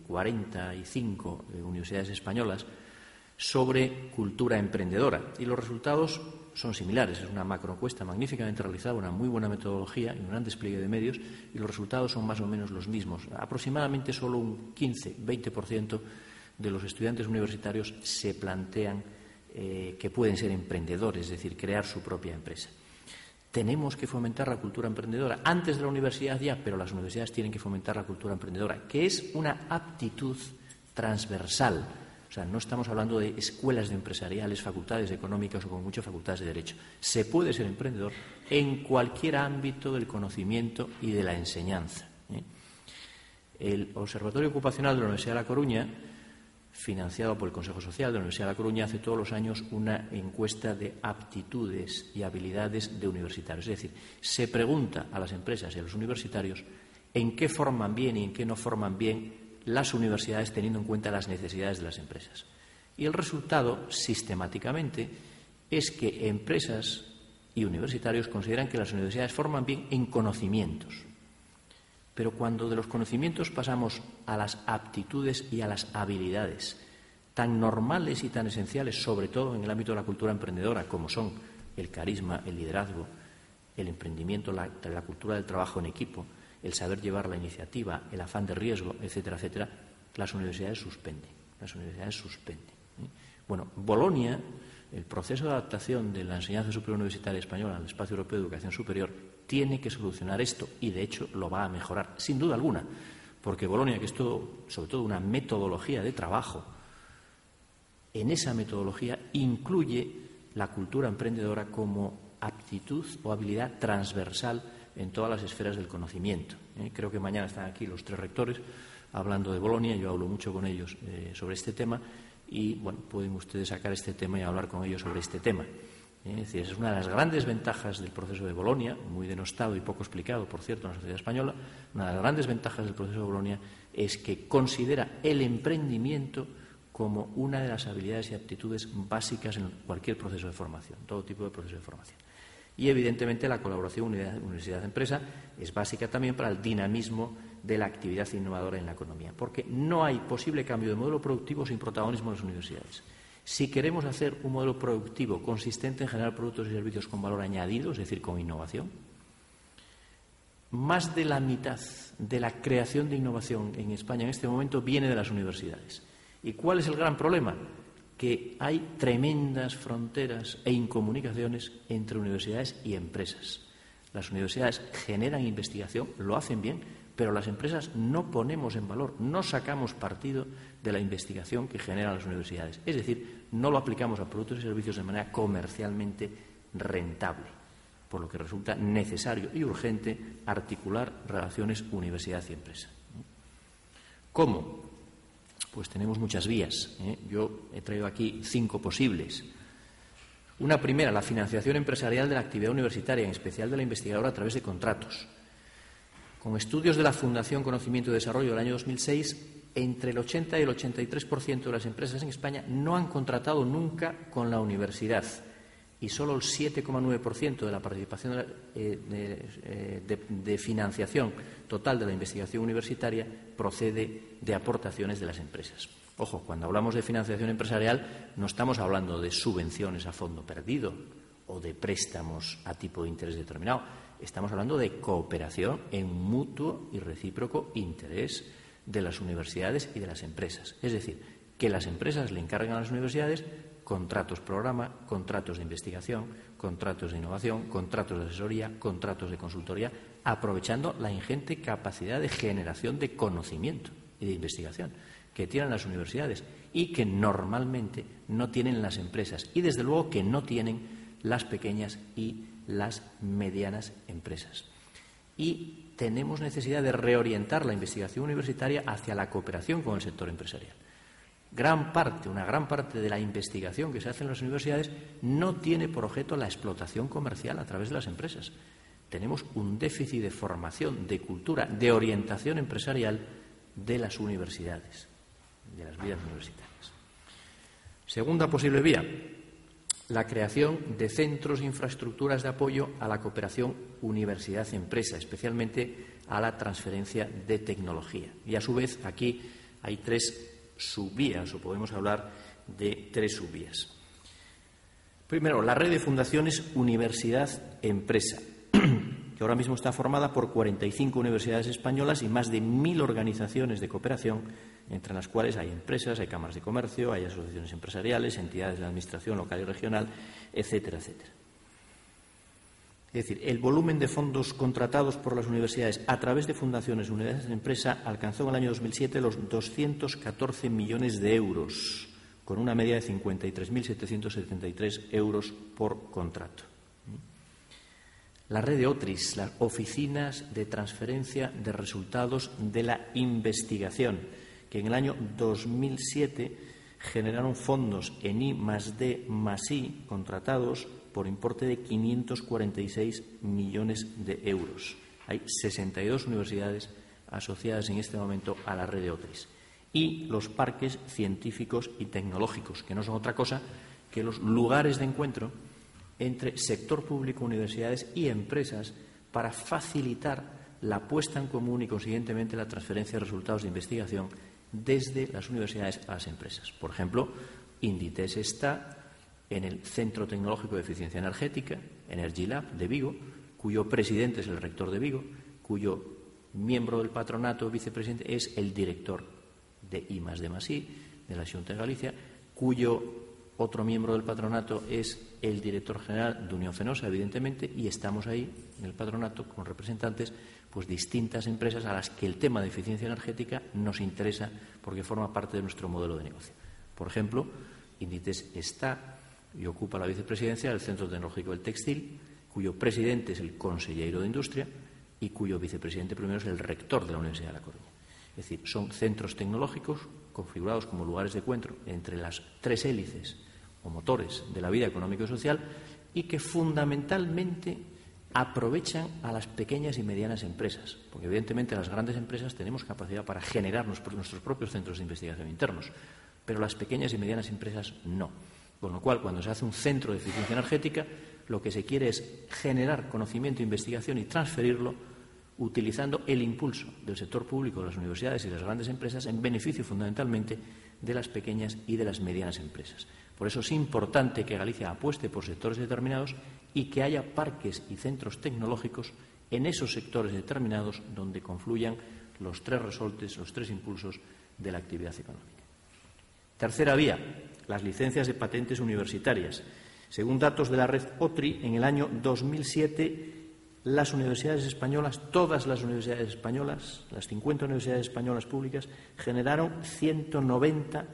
45 universidades españolas sobre cultura emprendedora. Y los resultados son similares. Es una macroencuesta magníficamente realizada, una muy buena metodología y un gran despliegue de medios, y los resultados son más o menos los mismos. Aproximadamente solo un 15-20% de los estudiantes universitarios se plantean que pueden ser emprendedores, es decir, crear su propia empresa. Tenemos que fomentar la cultura emprendedora. Antes de la universidad ya, pero las universidades tienen que fomentar la cultura emprendedora, que es una aptitud transversal. O sea, no estamos hablando de escuelas de empresariales, facultades económicas o con muchas facultades de derecho. Se puede ser emprendedor en cualquier ámbito del conocimiento y de la enseñanza. El Observatorio Ocupacional de la Universidad de La Coruña, financiado por el Consejo Social de la Universidad de La Coruña, hace todos los años una encuesta de aptitudes y habilidades de universitarios. Es decir, se pregunta a las empresas y a los universitarios en qué forman bien y en qué no forman bien las universidades teniendo en cuenta las necesidades de las empresas. Y el resultado, sistemáticamente, es que empresas y universitarios consideran que las universidades forman bien en conocimientos. Pero cuando de los conocimientos pasamos a las aptitudes y a las habilidades tan normales y tan esenciales, sobre todo en el ámbito de la cultura emprendedora, como son el carisma, el liderazgo, el emprendimiento, la cultura del trabajo en equipo, el saber llevar la iniciativa, el afán de riesgo, etcétera, etcétera, las universidades suspenden. Bueno, Bolonia, el proceso de adaptación de la enseñanza superior universitaria española al espacio europeo de educación superior, tiene que solucionar esto y, de hecho, lo va a mejorar, sin duda alguna, porque Bolonia, que es todo, sobre todo una metodología de trabajo, en esa metodología incluye la cultura emprendedora como aptitud o habilidad transversal en todas las esferas del conocimiento. Creo que mañana están aquí los 3 rectores hablando de Bolonia. Yo hablo mucho con ellos sobre este tema y, bueno, pueden ustedes sacar este tema y hablar con ellos sobre este tema. Es decir, es una de las grandes ventajas del proceso de Bolonia, muy denostado y poco explicado, por cierto, en la sociedad española. Una de las grandes ventajas del proceso de Bolonia es que considera el emprendimiento como una de las habilidades y aptitudes básicas en cualquier proceso de formación, todo tipo de proceso de formación. Y, evidentemente, la colaboración universidad-empresa es básica también para el dinamismo de la actividad innovadora en la economía, porque no hay posible cambio de modelo productivo sin protagonismo de las universidades. Si queremos hacer un modelo productivo consistente en generar productos y servicios con valor añadido, es decir, con innovación, más de la mitad de la creación de innovación en España en este momento viene de las universidades. ¿Y cuál es el gran problema? Que hay tremendas fronteras e incomunicaciones entre universidades y empresas. Las universidades generan investigación, lo hacen bien, pero las empresas no ponemos en valor, no sacamos partido de la investigación que generan las universidades. Es decir, no lo aplicamos a productos y servicios de manera comercialmente rentable, por lo que resulta necesario y urgente articular relaciones universidad y empresa. ¿Cómo? Pues tenemos muchas vías. Yo he traído aquí 5 posibles. Una primera, la financiación empresarial de la actividad universitaria, en especial de la investigadora a través de contratos. Con estudios de la Fundación Conocimiento y Desarrollo del año 2006, entre el 80 y el 83% de las empresas en España no han contratado nunca con la universidad y solo el 7,9% de la participación de financiación total de la investigación universitaria procede de aportaciones de las empresas. Ojo, cuando hablamos de financiación empresarial no estamos hablando de subvenciones a fondo perdido o de préstamos a tipo de interés determinado. Estamos hablando de cooperación en mutuo y recíproco interés de las universidades y de las empresas. Es decir, que las empresas le encargan a las universidades contratos programa, contratos de investigación, contratos de innovación, contratos de asesoría, contratos de consultoría, aprovechando la ingente capacidad de generación de conocimiento y de investigación que tienen las universidades y que normalmente no tienen las empresas y, desde luego, que no tienen las pequeñas y las medianas empresas. Y tenemos necesidad de reorientar la investigación universitaria hacia la cooperación con el sector empresarial. Una gran parte de la investigación que se hace en las universidades no tiene por objeto la explotación comercial a través de las empresas. Tenemos un déficit de formación, de cultura, de orientación empresarial de las universidades, de las vías universitarias. Segunda posible vía, la creación de centros e infraestructuras de apoyo a la cooperación universidad-empresa, especialmente a la transferencia de tecnología. Y, a su vez, aquí hay 3 subvías, o podemos hablar de 3 subvías. Primero, la red de fundaciones universidad-empresa. que ahora mismo está formada por 45 universidades españolas y más de 1.000 organizaciones de cooperación, entre las cuales hay empresas, hay cámaras de comercio, hay asociaciones empresariales, entidades de la administración local y regional, etcétera, etcétera. Es decir, el volumen de fondos contratados por las universidades a través de fundaciones, unidades de empresa, alcanzó en el año 2007 los 214 millones de euros, con una media de 53.773 euros por contrato. La red de OTRIS, las oficinas de transferencia de resultados de la investigación, que en el año 2007 generaron fondos en I+D+I contratados por importe de 546 millones de euros. Hay 62 universidades asociadas en este momento a la red de OTRIS. Y los parques científicos y tecnológicos, que no son otra cosa que los lugares de encuentro entre sector público, universidades y empresas para facilitar la puesta en común y, consiguientemente, la transferencia de resultados de investigación desde las universidades a las empresas. Por ejemplo, Inditex está en el Centro Tecnológico de Eficiencia Energética, Energy Lab de Vigo, cuyo presidente es el rector de Vigo, cuyo miembro del patronato, vicepresidente, es el director de I+D+I, de la Xunta de Galicia, cuyo otro miembro del patronato es el director general de Unión Fenosa, evidentemente, y estamos ahí en el patronato con representantes, pues distintas empresas a las que el tema de eficiencia energética nos interesa porque forma parte de nuestro modelo de negocio. Por ejemplo, Inditex está y ocupa la vicepresidencia del Centro Tecnológico del Textil, cuyo presidente es el consejero de Industria y cuyo vicepresidente primero es el rector de la Universidad de La Coruña. Es decir, son centros tecnológicos configurados como lugares de encuentro entre las tres hélices o motores de la vida económica y social y que fundamentalmente aprovechan a las pequeñas y medianas empresas, porque evidentemente las grandes empresas tenemos capacidad para generar nuestros propios centros de investigación internos, pero las pequeñas y medianas empresas no. Con lo cual, cuando se hace un centro de eficiencia energética, lo que se quiere es generar conocimiento e investigación y transferirlo utilizando el impulso del sector público, de las universidades y de las grandes empresas en beneficio fundamentalmente de las pequeñas y de las medianas empresas. Por eso es importante que Galicia apueste por sectores determinados y que haya parques y centros tecnológicos en esos sectores determinados donde confluyan los tres resortes, los tres impulsos de la actividad económica. Tercera vía, las licencias de patentes universitarias. Según datos de la red OTRI, en el año 2007 las universidades españolas, todas las universidades españolas, las 50 universidades españolas públicas, generaron 190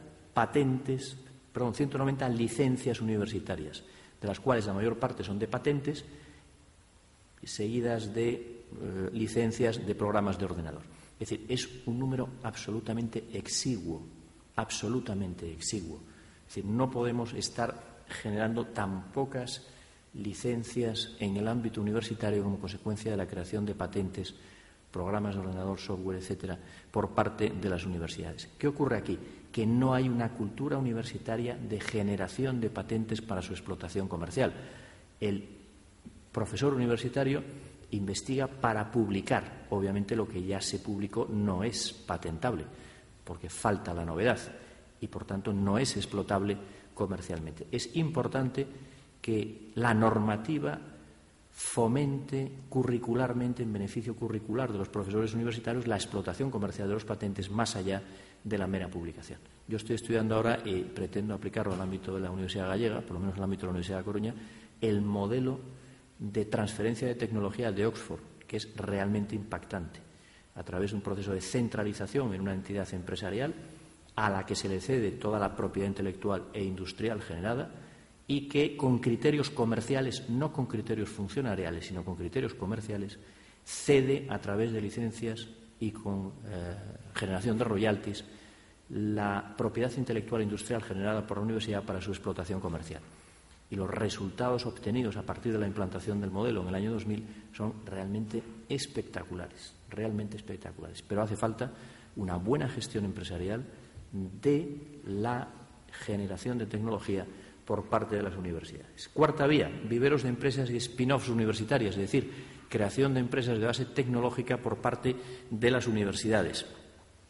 licencias universitarias, de las cuales la mayor parte son de patentes, seguidas de licencias de programas de ordenador. Es decir, es un número absolutamente exiguo, absolutamente exiguo. Es decir, no podemos estar generando tan pocas licencias en el ámbito universitario como consecuencia de la creación de patentes, programas de ordenador, software, etcétera, por parte de las universidades. ¿Qué ocurre aquí? Que no hay una cultura universitaria de generación de patentes para su explotación comercial. El profesor universitario investiga para publicar. Obviamente lo que ya se publicó no es patentable, porque falta la novedad y, por tanto, no es explotable comercialmente. Es importante que la normativa fomente curricularmente, en beneficio curricular de los profesores universitarios, la explotación comercial de los patentes más allá de la mera publicación. Yo estoy estudiando ahora y pretendo aplicarlo al ámbito de la Universidad Gallega, por lo menos al ámbito de la Universidad de Coruña, el modelo de transferencia de tecnología de Oxford, que es realmente impactante, a través de un proceso de centralización en una entidad empresarial a la que se le cede toda la propiedad intelectual e industrial generada y que con criterios comerciales, no con criterios funcionariales, sino con criterios comerciales, cede a través de licencias y con generación de royalties la propiedad intelectual e industrial generada por la universidad para su explotación comercial. Y los resultados obtenidos a partir de la implantación del modelo en el año 2000 son realmente espectaculares, Pero hace falta una buena gestión empresarial de la generación de tecnología por parte de las universidades. Cuarta vía, viveros de empresas y spin-offs universitarias, es decir, creación de empresas de base tecnológica por parte de las universidades.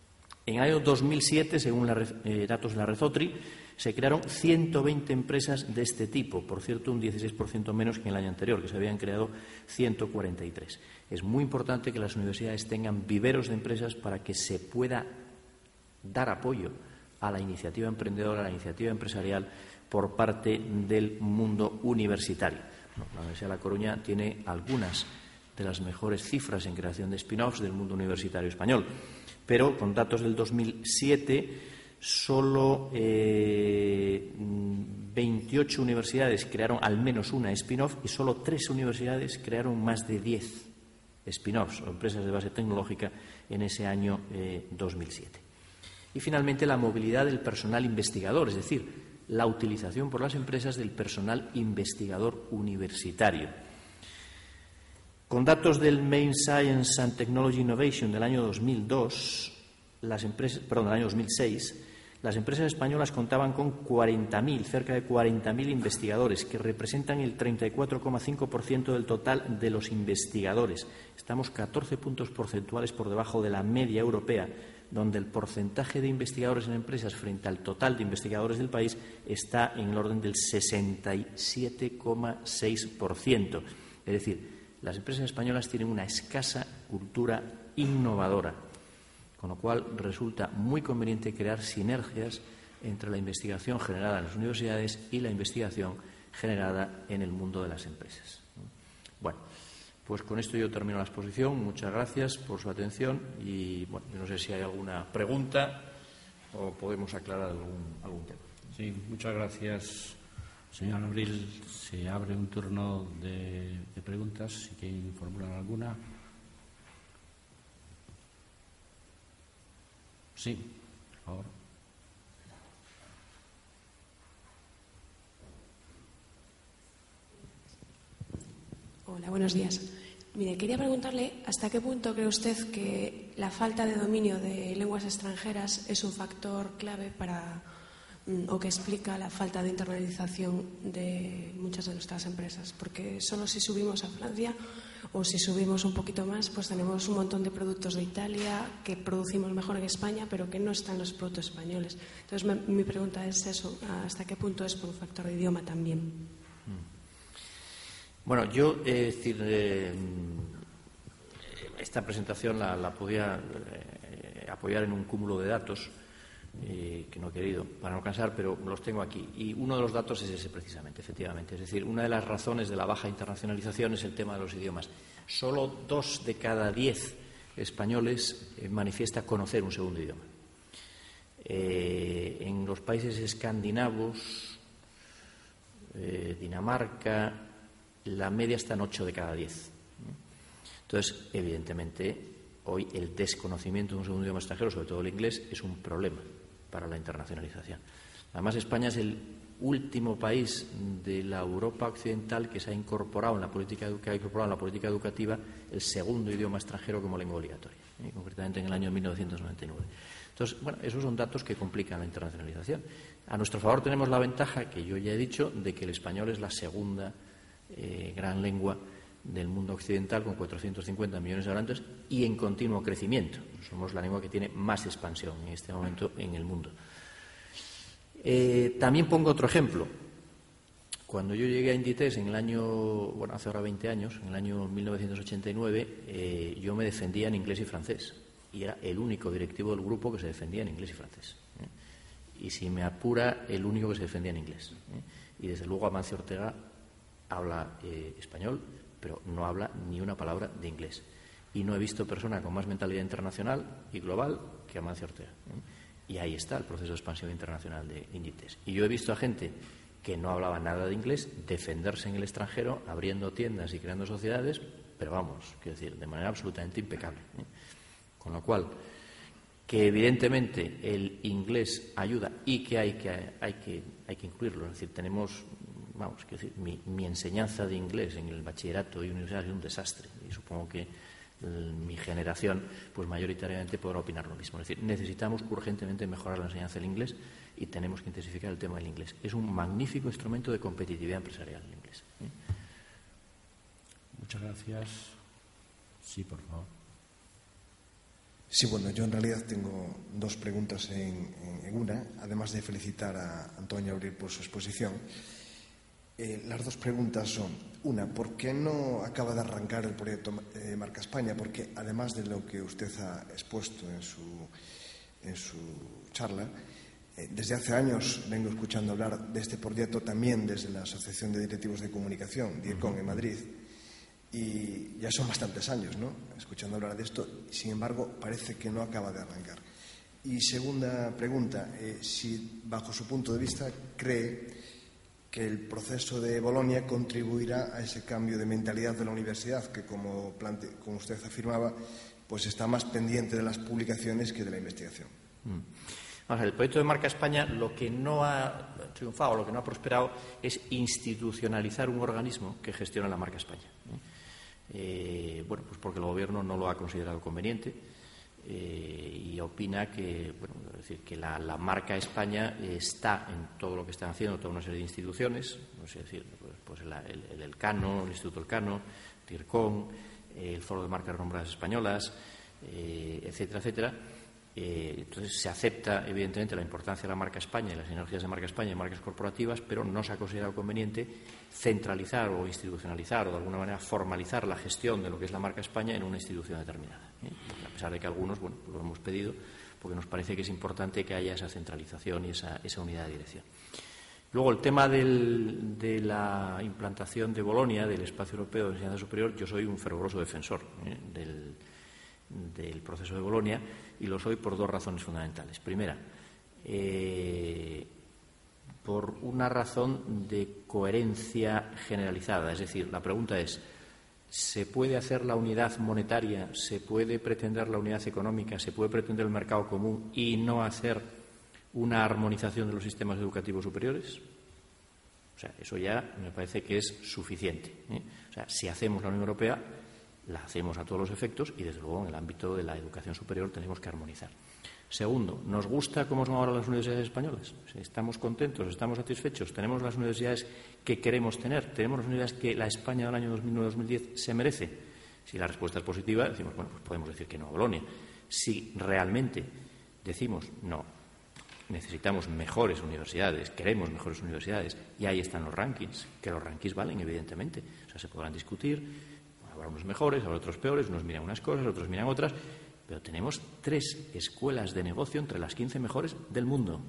En el año 2007, según datos de la Rezotri, se crearon 120 empresas de este tipo, por cierto, un 16% menos que en el año anterior, que se habían creado 143. Es muy importante que las universidades tengan viveros de empresas para que se pueda dar apoyo a la iniciativa emprendedora, a la iniciativa empresarial por parte del mundo universitario. La Universidad de La Coruña tiene algunas de las mejores cifras en creación de spin-offs del mundo universitario español, pero con datos del 2007 solo 28 universidades crearon al menos una spin-off y solo 3 universidades crearon más de 10 spin-offs o empresas de base tecnológica en ese año 2007. Y finalmente la movilidad del personal investigador, es decir, la utilización por las empresas del personal investigador universitario. Con datos del Main Science and Technology Innovation del año 2006, las empresas españolas contaban con 40.000, cerca de 40.000 investigadores, que representan el 34,5% del total de los investigadores. Estamos 14 puntos porcentuales por debajo de la media europea, donde el porcentaje de investigadores en empresas frente al total de investigadores del país está en el orden del 67,6%. Es decir, las empresas españolas tienen una escasa cultura innovadora, con lo cual resulta muy conveniente crear sinergias entre la investigación generada en las universidades y la investigación generada en el mundo de las empresas. Bueno, pues con esto yo termino la exposición. Muchas gracias por su atención y bueno, yo no sé si hay alguna pregunta o podemos aclarar algún tema. Sí, muchas gracias, señor Abril. Se abre un turno de preguntas, si quieren formular alguna. Sí, por favor. Hola, buenos días. Mire, quería preguntarle hasta qué punto cree usted que la falta de dominio de lenguas extranjeras es un factor clave para o que explica la falta de internalización de muchas de nuestras empresas, porque solo si subimos a Francia o si subimos un poquito más, pues tenemos un montón de productos de Italia que producimos mejor en España, pero que no están los productos españoles. Entonces, mi pregunta es eso, ¿hasta qué punto es por un factor de idioma también? Bueno, yo, esta presentación la podía apoyar en un cúmulo de datos que no he querido para no cansar, pero los tengo aquí. Y uno de los datos es ese precisamente, efectivamente. Es decir, una de las razones de la baja internacionalización es el tema de los idiomas. Solo 2 de cada 10 españoles manifiesta conocer un segundo idioma. En los países escandinavos, Dinamarca, la media está en 8 de cada 10. Entonces, evidentemente, hoy el desconocimiento de un segundo idioma extranjero, sobre todo el inglés, es un problema para la internacionalización. Además, España es el último país de la Europa occidental que se ha incorporado en la política educativa el segundo idioma extranjero como lengua obligatoria, concretamente en el año 1999. Entonces, bueno, esos son datos que complican la internacionalización. A nuestro favor tenemos la ventaja, que yo ya he dicho, de que el español es la segunda gran lengua del mundo occidental, con 450 millones de hablantes y en continuo crecimiento. Somos la lengua que tiene más expansión en este momento en el mundo. También pongo otro ejemplo. Cuando yo llegué a Inditex en el año, bueno, hace ahora 20 años, en el año 1989, yo me defendía en inglés y francés. Y era el único directivo del grupo que se defendía en inglés y francés. Y si me apura, el único que se defendía en inglés. Y desde luego Amancio Ortega habla español, pero no habla ni una palabra de inglés. Y no he visto persona con más mentalidad internacional y global que Amancio Ortega. Y ahí está el proceso de expansión internacional de Inditex. Y yo he visto a gente que no hablaba nada de inglés defenderse en el extranjero, abriendo tiendas y creando sociedades, pero vamos, quiero decir, de manera absolutamente impecable. Con lo cual, que evidentemente el inglés ayuda y que hay que incluirlo. Es decir, tenemos... Vamos, quiero decir, mi enseñanza de inglés en el bachillerato y universidad es un desastre y supongo que mi generación pues mayoritariamente podrá opinar lo mismo. Es decir, necesitamos urgentemente mejorar la enseñanza del inglés y tenemos que intensificar el tema del inglés. Es un magnífico instrumento de competitividad empresarial el inglés. Muchas gracias. Sí, por favor. Sí, bueno, yo en realidad tengo dos preguntas en una, además de felicitar a Antonio Abril por su exposición. Las dos preguntas son, una, ¿por qué no acaba de arrancar el proyecto Marca España? Porque además de lo que usted ha expuesto en su charla, desde hace años vengo escuchando hablar de este proyecto también desde la Asociación de Directivos de Comunicación, DIRCOM, en Madrid, y ya son bastantes años, ¿no?, escuchando hablar de esto. Sin embargo, parece que no acaba de arrancar. Y segunda pregunta, si bajo su punto de vista cree que el proceso de Bolonia contribuirá a ese cambio de mentalidad de la universidad, que como usted afirmaba, pues está más pendiente de las publicaciones que de la investigación. Vamos a ver, el proyecto de Marca España lo que no ha triunfado, lo que no ha prosperado es institucionalizar un organismo que gestiona la Marca España. Bueno, pues porque el Gobierno no lo ha considerado conveniente y opina que, bueno, es decir, que la Marca España está en todo lo que están haciendo toda una serie de instituciones, no sé decir, pues el Elcano, el Instituto Elcano, DIRCOM, el Foro de Marcas Renombradas Españolas, etcétera, etcétera. Entonces se acepta evidentemente la importancia de la Marca España y las sinergias de Marca España y marcas corporativas, pero no se ha considerado conveniente centralizar o institucionalizar o de alguna manera formalizar la gestión de lo que es la Marca España en una institución determinada. A pesar de que algunos, bueno, pues lo hemos pedido porque nos parece que es importante que haya esa centralización y esa unidad de dirección. Luego, el tema de la implantación de Bolonia, del Espacio Europeo de Enseñanza Superior, yo soy un fervoroso defensor del proceso de Bolonia, y lo soy por dos razones fundamentales. Primera, por una razón de coherencia generalizada. Es decir, la pregunta es, ¿se puede hacer la unidad monetaria, se puede pretender la unidad económica, se puede pretender el mercado común y no hacer una armonización de los sistemas educativos superiores? O sea, eso ya me parece que es suficiente. O sea, si hacemos la Unión Europea, la hacemos a todos los efectos y, desde luego, en el ámbito de la educación superior tenemos que armonizar. Segundo, ¿nos gusta cómo son ahora las universidades españolas? ¿Estamos contentos? ¿Estamos satisfechos? ¿Tenemos las universidades que queremos tener? ¿Tenemos las universidades que la España del año 2009-2010 se merece? Si la respuesta es positiva, decimos, bueno, pues podemos decir que no a Bolonia. Si realmente decimos no, necesitamos mejores universidades, queremos mejores universidades, y ahí están los rankings, que los rankings valen, evidentemente. O sea, se podrán discutir. Habrá unos mejores, habrá otros peores, unos miran unas cosas, otros miran otras, pero tenemos 3 escuelas de negocio entre las 15 mejores del mundo.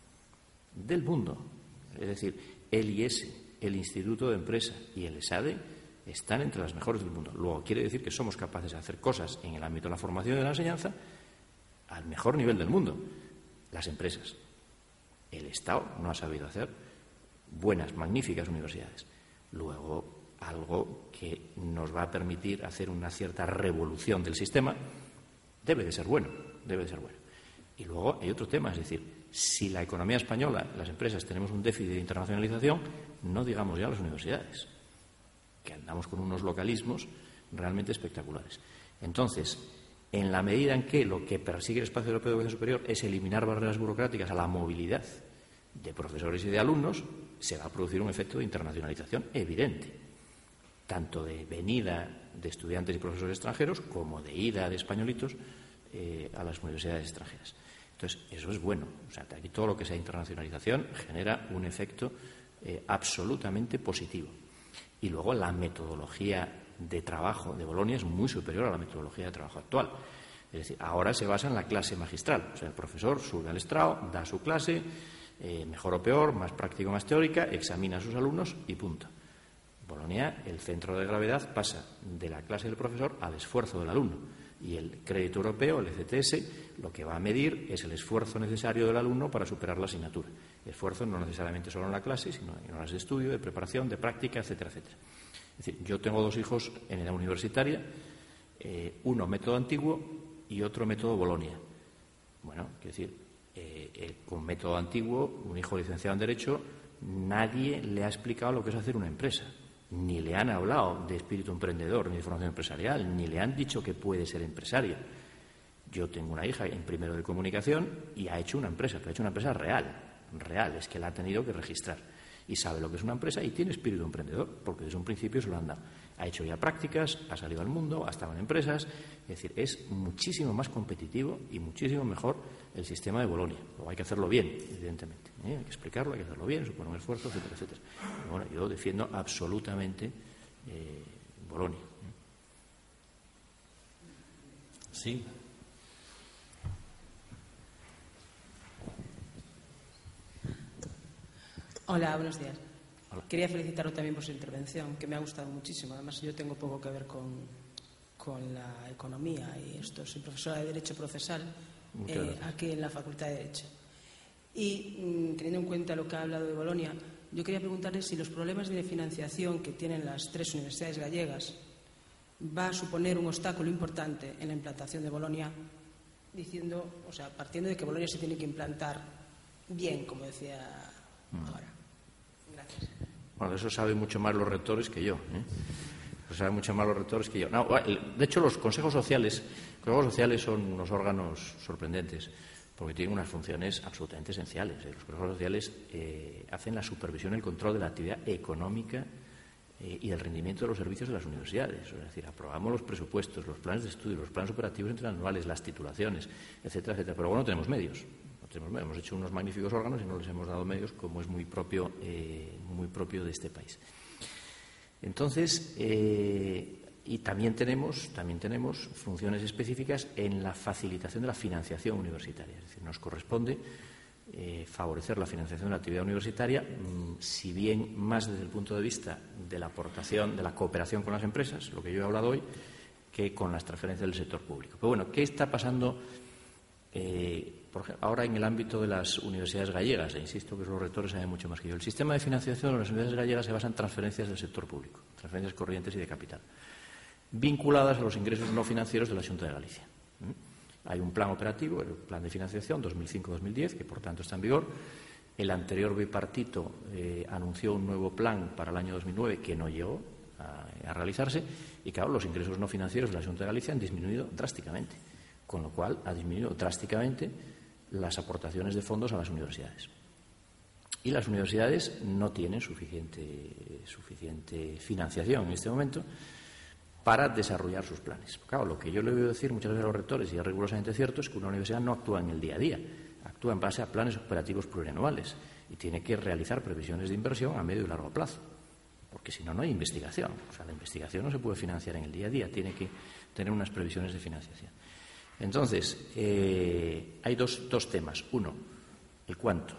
Del mundo. Es decir, el IES, el Instituto de Empresa y el ESADE están entre las mejores del mundo. Luego, quiere decir que somos capaces de hacer cosas en el ámbito de la formación y de la enseñanza al mejor nivel del mundo. Las empresas. El Estado no ha sabido hacer buenas, magníficas universidades. Luego, algo que nos va a permitir hacer una cierta revolución del sistema, debe de ser bueno, debe de ser bueno. Y luego hay otro tema, es decir, si la economía española, las empresas, tenemos un déficit de internacionalización, no digamos ya las universidades, que andamos con unos localismos realmente espectaculares. Entonces, en la medida en que lo que persigue el Espacio Europeo de Educación Superior es eliminar barreras burocráticas a la movilidad de profesores y de alumnos, se va a producir un efecto de internacionalización evidente, tanto de venida de estudiantes y profesores extranjeros como de ida de españolitos a las universidades extranjeras. Entonces, eso es bueno. O sea, aquí todo lo que sea internacionalización genera un efecto absolutamente positivo. Y luego la metodología de trabajo de Bolonia es muy superior a la metodología de trabajo actual. Es decir, ahora se basa en la clase magistral. O sea, el profesor sube al estrado, da su clase, mejor o peor, más práctica o más teórica, examina a sus alumnos y punto. Bolonia, el centro de gravedad pasa de la clase del profesor al esfuerzo del alumno. Y el crédito europeo, el ECTS, lo que va a medir es el esfuerzo necesario del alumno para superar la asignatura. Esfuerzo no necesariamente solo en la clase, sino en horas de estudio, de preparación, de práctica, etcétera, etcétera. Es decir, yo tengo 2 hijos en edad universitaria, uno método antiguo y otro método Bolonia. Bueno, quiero decir, con método antiguo, un hijo licenciado en Derecho, nadie le ha explicado lo que es hacer una empresa. Ni le han hablado de espíritu emprendedor, ni de formación empresarial, ni le han dicho que puede ser empresario. Yo tengo una hija en primero de comunicación y ha hecho una empresa, pero ha hecho una empresa real, es que la ha tenido que registrar. Y sabe lo que es una empresa y tiene espíritu emprendedor, porque desde un principio se lo han dado. Ha hecho ya prácticas, ha salido al mundo, ha estado en empresas. Es decir, es muchísimo más competitivo y muchísimo mejor el sistema de Bolonia. Luego hay que hacerlo bien, evidentemente. Hay que explicarlo, hay que hacerlo bien, supone un esfuerzo, etcétera, etcétera. Pero bueno, yo defiendo absolutamente Bolonia. Sí. Hola, buenos días. Hola. Quería felicitarlo también por su intervención, que me ha gustado muchísimo. Además, yo tengo poco que ver con la economía y esto. Soy profesora de Derecho Procesal aquí en la Facultad de Derecho. Y teniendo en cuenta lo que ha hablado de Bolonia, yo quería preguntarle si los problemas de financiación que tienen las 3 universidades gallegas va a suponer un obstáculo importante en la implantación de Bolonia, partiendo de que Bolonia se tiene que implantar bien, como decía ahora. Gracias. Bueno, de eso saben mucho más los rectores que yo. Saben mucho más los rectores que yo. No, de hecho, los consejos sociales son unos órganos sorprendentes, porque tienen unas funciones absolutamente esenciales. Los consejos sociales hacen la supervisión y el control de la actividad económica y del rendimiento de los servicios de las universidades. Es decir, aprobamos los presupuestos, los planes de estudio, los planes operativos interanuales, las titulaciones, etcétera, etcétera. Pero bueno, no tenemos medios. Hemos hecho unos magníficos órganos y no les hemos dado medios, como es muy propio de este país. Entonces, y también tenemos funciones específicas en la facilitación de la financiación universitaria. Es decir, nos corresponde favorecer la financiación de la actividad universitaria, si bien más desde el punto de vista de la aportación, de la cooperación con las empresas, lo que yo he hablado hoy, que con las transferencias del sector público. Pero bueno, ¿qué está pasando por ejemplo, ahora en el ámbito de las universidades gallegas? Insisto que los rectores saben mucho más que yo. El sistema de financiación de las universidades gallegas se basa en transferencias del sector público, transferencias corrientes y de capital, vinculadas a los ingresos no financieros de la Xunta de Galicia. Hay un plan operativo, el plan de financiación 2005-2010, que por tanto está en vigor. El anterior bipartito anunció un nuevo plan para el año 2009 que no llegó a realizarse, y claro, los ingresos no financieros de la Xunta de Galicia han disminuido drásticamente, con lo cual ha disminuido drásticamente las aportaciones de fondos a las universidades. Y las universidades no tienen suficiente financiación en este momento para desarrollar sus planes. Claro, lo que yo le voy a decir muchas veces a los rectores, y es rigurosamente cierto, es que una universidad no actúa en el día a día, actúa en base a planes operativos plurianuales y tiene que realizar previsiones de inversión a medio y largo plazo, porque si no, no hay investigación. O sea, la investigación no se puede financiar en el día a día, tiene que tener unas previsiones de financiación. Entonces, hay dos temas. Uno, el cuánto.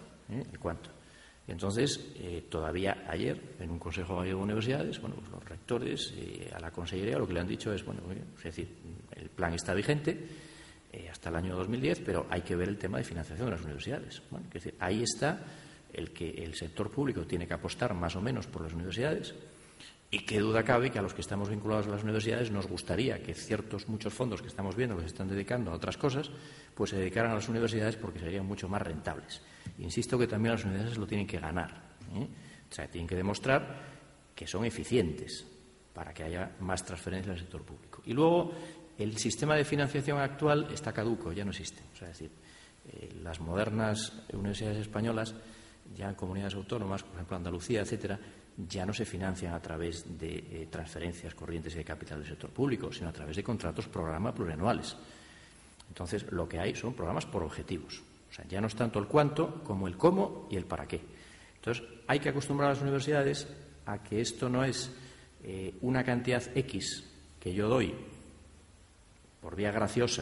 Entonces, todavía ayer, en un Consejo Gallego de Universidades, pues los rectores a la Consellería lo que le han dicho es, es decir, el plan está vigente hasta el año 2010, pero hay que ver el tema de financiación de las universidades. Es decir, ahí está el que el sector público tiene que apostar más o menos por las universidades. Y qué duda cabe que a los que estamos vinculados a las universidades nos gustaría que muchos fondos que estamos viendo que se están dedicando a otras cosas, pues se dedicaran a las universidades, porque serían mucho más rentables. Insisto que también las universidades lo tienen que ganar. O sea, tienen que demostrar que son eficientes para que haya más transferencias al sector público. Y luego, el sistema de financiación actual está caduco, ya no existe. O sea, es decir, las modernas universidades españolas, ya en comunidades autónomas, por ejemplo Andalucía, etcétera, ya no se financian a través de transferencias corrientes y de capital del sector público, sino a través de contratos programa plurianuales. Entonces, lo que hay son programas por objetivos. O sea, ya no es tanto el cuánto como el cómo y el para qué. Entonces, hay que acostumbrar a las universidades a que esto no es una cantidad X que yo doy por vía graciosa,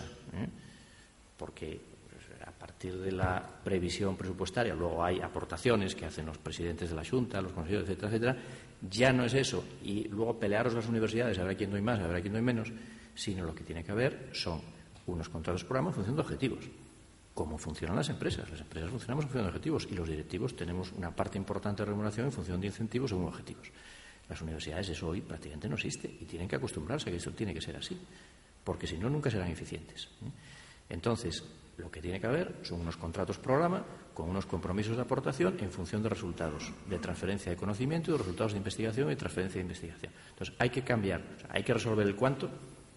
porque a partir de la previsión presupuestaria luego hay aportaciones que hacen los presidentes de la Xunta, los consejeros, etcétera, etcétera. Ya no es eso, y luego pelearos las universidades a ver a quién doy más, a ver a quién doy menos, sino lo que tiene que haber son unos contratos programa en función de objetivos. Como funcionan las empresas funcionamos en función de objetivos, y los directivos tenemos una parte importante de remuneración en función de incentivos según objetivos. Las universidades, eso hoy prácticamente no existe, y tienen que acostumbrarse a que eso tiene que ser así, porque si no, nunca serán eficientes. Entonces, lo que tiene que haber son unos contratos programa con unos compromisos de aportación en función de resultados de transferencia de conocimiento y de resultados de investigación y transferencia de investigación. Entonces, hay que cambiar, hay que resolver el cuánto.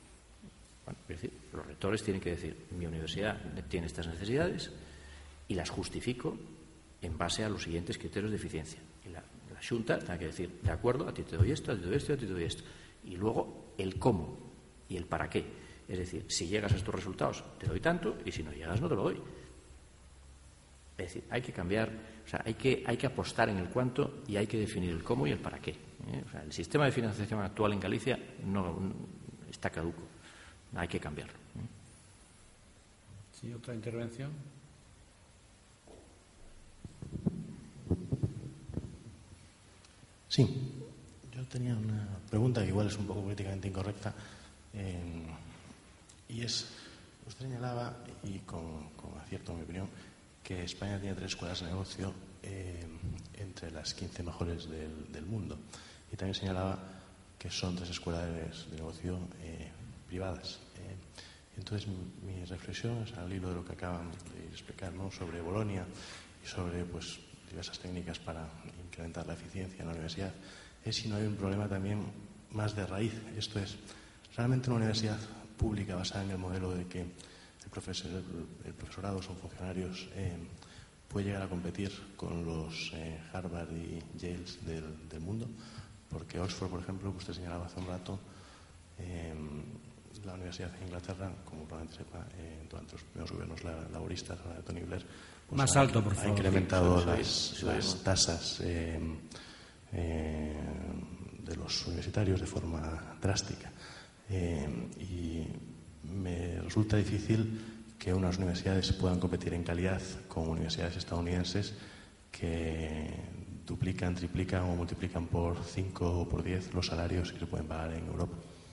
Es decir, los rectores tienen que decir, mi universidad tiene estas necesidades y las justifico en base a los siguientes criterios de eficiencia. Y la Xunta tiene que decir, de acuerdo, a ti te doy esto, a ti te doy esto, a ti te doy esto. Y luego el cómo y el para qué. Es decir, si llegas a estos resultados te doy tanto y si no llegas no te lo doy. Es decir, hay que cambiar, o sea, hay que apostar en el cuánto y hay que definir el cómo y el para qué. O sea, el sistema de financiación actual en Galicia no está caduco. Hay que cambiarlo. Sí, otra intervención. Sí, yo tenía una pregunta que igual es un poco políticamente incorrecta, y es, usted señalaba, y con acierto en mi opinión, que España tiene 3 escuelas de negocio entre las 15 mejores del mundo, y también señalaba que son 3 escuelas de negocio privadas. Entonces mi reflexión es al hilo de lo que acaban de explicar, ¿no?, sobre Bolonia y sobre pues diversas técnicas para incrementar la eficiencia en la universidad, es si no hay un problema también más de raíz. Esto es, realmente una universidad pública basada en el modelo de que el profesorado son funcionarios puede llegar a competir con los Harvard y Yales del mundo, porque Oxford, por ejemplo, que usted señalaba hace un rato, la Universidad de Inglaterra, como probablemente sepa, durante los primeros gobiernos laboristas, de Tony Blair, pues más alto, por favor, ha incrementado las tasas de los universitarios de forma drástica. Y me resulta difícil que unas universidades puedan competir en calidad con universidades estadounidenses que duplican, triplican o multiplican por 5 o por 10 los salarios que se pueden pagar en Europa.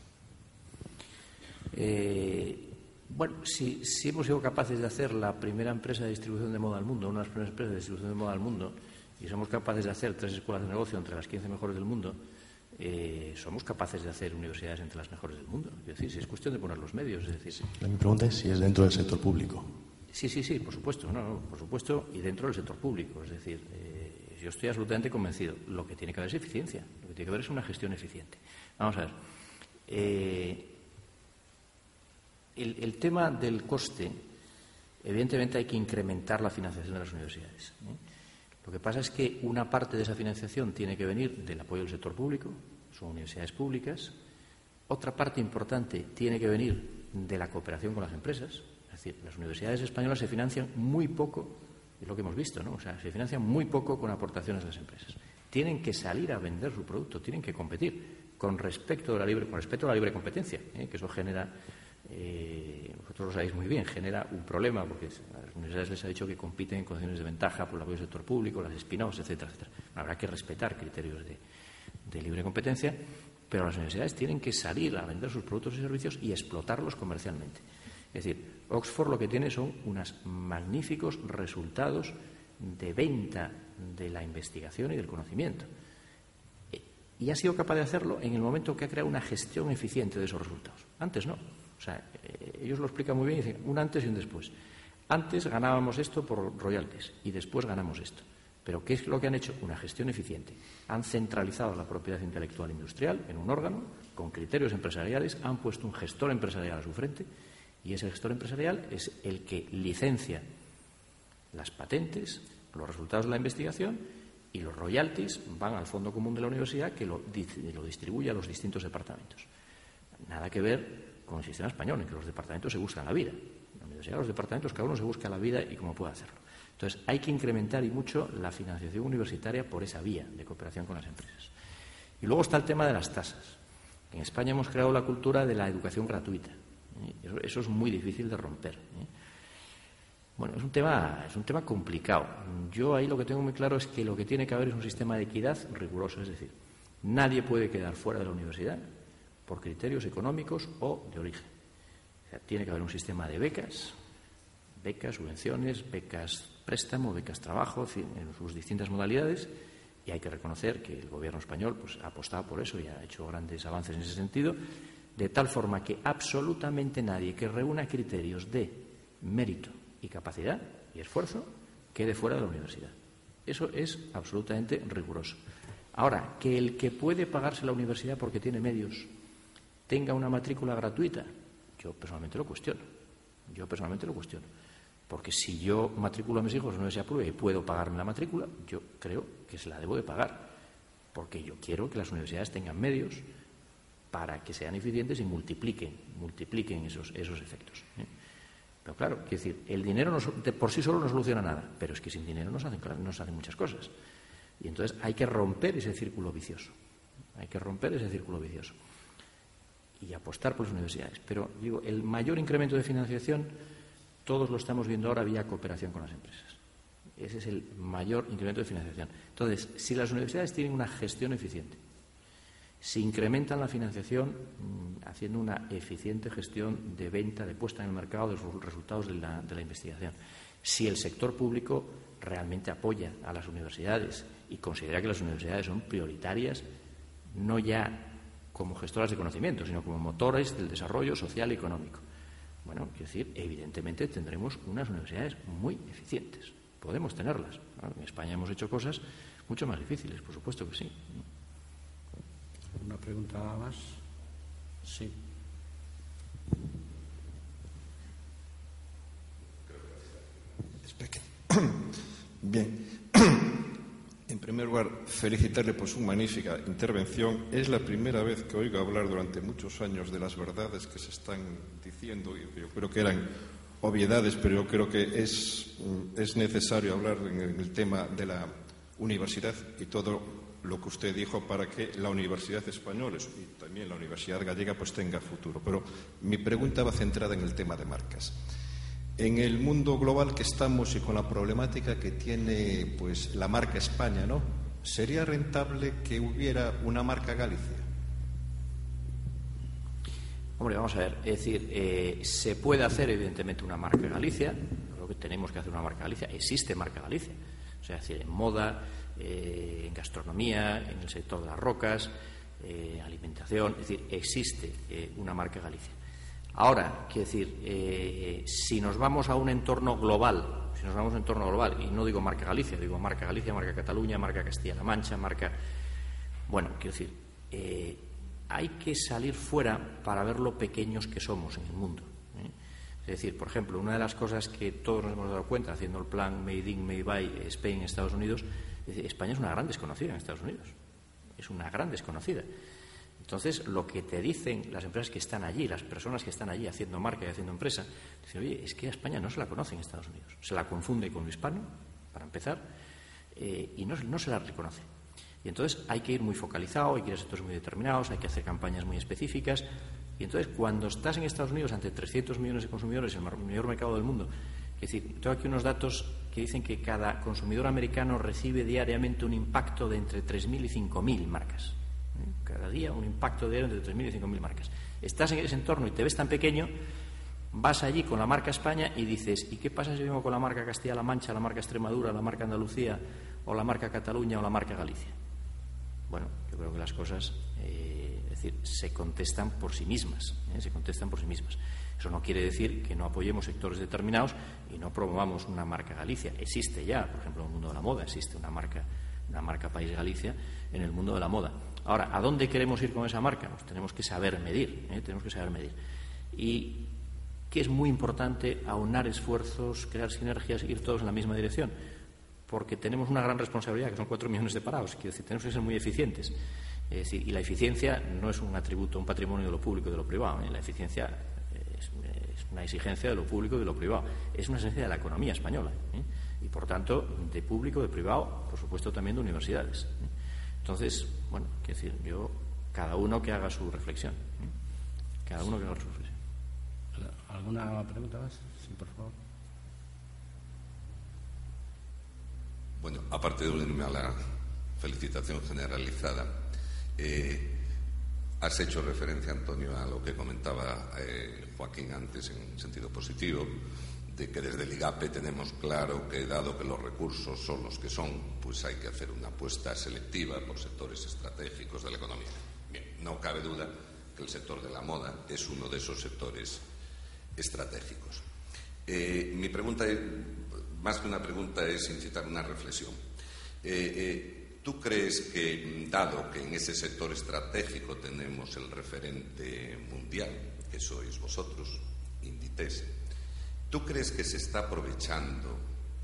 Bueno, si hemos sido capaces de hacer la primera empresa de distribución de moda al mundo, una de las primeras empresas de distribución de moda al mundo, y somos capaces de hacer 3 escuelas de negocio entre las 15 mejores del mundo, somos capaces de hacer universidades entre las mejores del mundo. Es decir, si es cuestión de poner los medios. Es decir, mi pregunta es si es dentro del sector público. Sí, por supuesto, por supuesto, y dentro del sector público. Es decir, yo estoy absolutamente convencido. Lo que tiene que haber es eficiencia, lo que tiene que haber es una gestión eficiente. Vamos a ver. El tema del coste, evidentemente hay que incrementar la financiación de las universidades. Lo que pasa es que una parte de esa financiación tiene que venir del apoyo del sector público, son universidades públicas. Otra parte importante tiene que venir de la cooperación con las empresas. Es decir, las universidades españolas se financian muy poco, es lo que hemos visto, ¿no? O sea, se financian muy poco con aportaciones de las empresas. Tienen que salir a vender su producto, tienen que competir con respecto a la libre competencia, que eso genera, vosotros lo sabéis muy bien, genera un problema, porque a las universidades les ha dicho que compiten en condiciones de ventaja por el apoyo del sector público, las spin-offs, etcétera, etcétera. Habrá que respetar criterios de libre competencia, pero las universidades tienen que salir a vender sus productos y servicios y explotarlos comercialmente. Es decir, Oxford lo que tiene son unos magníficos resultados de venta de la investigación y del conocimiento. Y ha sido capaz de hacerlo en el momento que ha creado una gestión eficiente de esos resultados. Antes no. O sea, ellos lo explican muy bien y dicen un antes y un después. Antes ganábamos esto por royalties y después ganamos esto. Pero ¿qué es lo que han hecho? Una gestión eficiente. Han centralizado la propiedad intelectual industrial en un órgano con criterios empresariales, han puesto un gestor empresarial a su frente y ese gestor empresarial es el que licencia las patentes, los resultados de la investigación y los royalties van al fondo común de la universidad que lo distribuye a los distintos departamentos. Nada que ver con el sistema español, en que los departamentos se buscan la vida. En la universidad los departamentos cada uno se busca la vida y cómo puede hacerlo. Entonces hay que incrementar y mucho la financiación universitaria por esa vía de cooperación con las empresas. Y luego está el tema de las tasas. En España hemos creado la cultura de la educación gratuita. Eso es muy difícil de romper. Bueno, es un tema complicado. Yo ahí lo que tengo muy claro es que lo que tiene que haber es un sistema de equidad riguroso. Es decir, nadie puede quedar fuera de la universidad por criterios económicos o de origen. O sea, tiene que haber un sistema de becas, subvenciones, becas préstamo, becas trabajo, en sus distintas modalidades, y hay que reconocer que el gobierno español pues, ha apostado por eso y ha hecho grandes avances en ese sentido, de tal forma que absolutamente nadie que reúna criterios de mérito y capacidad y esfuerzo quede fuera de la universidad. Eso es absolutamente riguroso. Ahora, que el que puede pagarse la universidad porque tiene medios tenga una matrícula gratuita, yo personalmente lo cuestiono. Porque si yo matriculo a mis hijos en una universidad pública y puedo pagarme la matrícula, yo creo que se la debo de pagar. Porque yo quiero que las universidades tengan medios para que sean eficientes y multipliquen esos efectos. Pero claro, quiero decir, el dinero por sí solo no soluciona nada, pero es que sin dinero no se hacen muchas cosas. Y entonces hay que romper ese círculo vicioso. Y apostar por las universidades. Pero digo, el mayor incremento de financiación todos lo estamos viendo ahora vía cooperación con las empresas. Ese es el mayor incremento de financiación. Entonces, si las universidades tienen una gestión eficiente, si incrementan la financiación haciendo una eficiente gestión de venta, de puesta en el mercado de los resultados de la investigación, si el sector público realmente apoya a las universidades y considera que las universidades son prioritarias, no ya como gestoras de conocimiento, sino como motores del desarrollo social y económico. Bueno, quiero decir, evidentemente tendremos unas universidades muy eficientes. Podemos tenerlas. En España hemos hecho cosas mucho más difíciles, por supuesto que sí. ¿Una pregunta más? Sí. Bien. En primer lugar, felicitarle por su magnífica intervención. Es la primera vez que oigo hablar durante muchos años de las verdades que se están diciendo. Yo creo que eran obviedades, pero yo creo que es necesario hablar en el tema de la universidad y todo lo que usted dijo para que la universidad española y también la universidad gallega pues tenga futuro. Pero mi pregunta va centrada en el tema de marcas. En el mundo global que estamos y con la problemática que tiene pues la marca España, ¿no? ¿Sería rentable que hubiera una marca Galicia? Hombre, vamos a ver, es decir, se puede hacer evidentemente una marca Galicia, creo que tenemos que hacer una marca Galicia, existe marca Galicia, o sea, es decir, en moda, en gastronomía, en el sector de las rocas, alimentación, es decir, existe una marca Galicia. Ahora, quiero decir, si nos vamos a un entorno global, y no digo marca Galicia, digo marca Galicia, marca Cataluña, marca Castilla-La Mancha, marca... Bueno, quiero decir, hay que salir fuera para ver lo pequeños que somos en el mundo. Es decir, por ejemplo, una de las cosas que todos nos hemos dado cuenta haciendo el plan Made in, Made by Spain en Estados Unidos, es decir, España es una gran desconocida en Estados Unidos. Es una gran desconocida. Entonces, lo que te dicen las empresas que están allí, las personas que están allí haciendo marca y haciendo empresa, dicen, oye, es que a España no se la conoce en Estados Unidos. Se la confunde con lo hispano, para empezar, y no se la reconoce. Y entonces hay que ir muy focalizado, hay que ir a sectores muy determinados, hay que hacer campañas muy específicas. Y entonces, cuando estás en Estados Unidos ante 300 millones de consumidores, el mayor mercado del mundo, es decir, tengo aquí unos datos que dicen que cada consumidor americano recibe diariamente un impacto de entre 3.000 y 5.000 marcas. Cada día un impacto diario entre 3.000 y 5.000 marcas. Estás en ese entorno y te ves tan pequeño, vas allí con la marca España y dices, ¿y qué pasa si vengo con la marca Castilla-La Mancha, la marca Extremadura, la marca Andalucía, o la marca Cataluña o la marca Galicia? Bueno, yo creo que las cosas, es decir, se contestan por sí mismas. Eso no quiere decir que no apoyemos sectores determinados y no promovamos una marca Galicia. Existe ya, por ejemplo, en el mundo de la moda, existe una marca País Galicia en el mundo de la moda. Ahora, ¿a dónde queremos ir con esa marca? Pues tenemos que saber medir, Y que es muy importante aunar esfuerzos, crear sinergias, ir todos en la misma dirección, porque tenemos una gran responsabilidad, que son 4 millones de parados, quiero decir, tenemos que ser muy eficientes. Es decir, y la eficiencia no es un atributo, un patrimonio de lo público y de lo privado. La eficiencia es una exigencia de lo público y de lo privado. Es una exigencia de la economía española. Y, por tanto, de público, de privado, por supuesto, también de universidades. Entonces, bueno, quiero decir, cada uno que haga su reflexión. ¿Alguna pregunta más? Sí, por favor. Bueno, aparte de unirme a la felicitación generalizada, has hecho referencia, Antonio, a lo que comentaba Joaquín antes en sentido positivo, de que desde el IGAPE tenemos claro que, dado que los recursos son los que son, pues hay que hacer una apuesta selectiva por sectores estratégicos de la economía. Bien, no cabe duda que el sector de la moda es uno de esos sectores estratégicos. Mi pregunta, más que una pregunta, es incitar una reflexión. ¿Tú crees que, dado que en ese sector estratégico tenemos el referente mundial, que sois vosotros, Inditex, ¿tú crees que se está aprovechando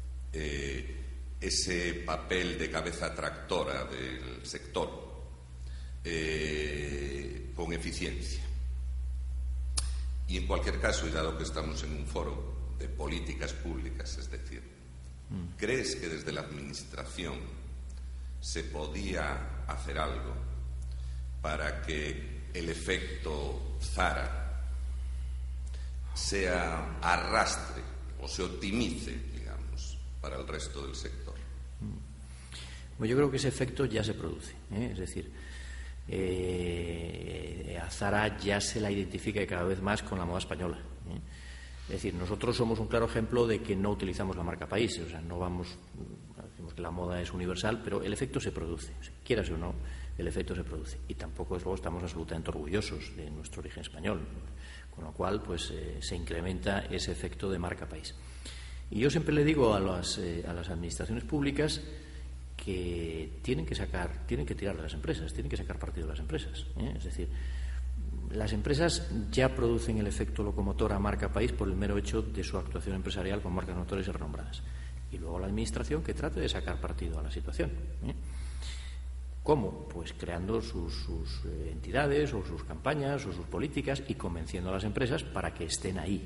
ese papel de cabeza tractora del sector con eficiencia. Y en cualquier caso, y dado que estamos en un foro de políticas públicas, es decir, ¿crees que desde la Administración se podía hacer algo para que el efecto Zara sea arrastre o se optimice, digamos, para el resto del sector? Bueno, yo creo que ese efecto ya se produce, es decir, a Zara ya se la identifica cada vez más con la moda española. Es decir, nosotros somos un claro ejemplo de que no utilizamos la marca país, o sea, no vamos, decimos que la moda es universal, pero el efecto se produce, o sea, quieras o no, el efecto se produce. Y tampoco luego estamos absolutamente orgullosos de nuestro origen español, con lo cual pues se incrementa ese efecto de marca país. Y yo siempre le digo a las administraciones públicas que tienen que tirar de las empresas, tienen que sacar partido de las empresas. Es decir, las empresas ya producen el efecto locomotor a marca país por el mero hecho de su actuación empresarial con marcas notorias y renombradas. Y luego la administración que trate de sacar partido a la situación. ¿Cómo? Pues creando sus entidades o sus campañas o sus políticas y convenciendo a las empresas para que estén ahí.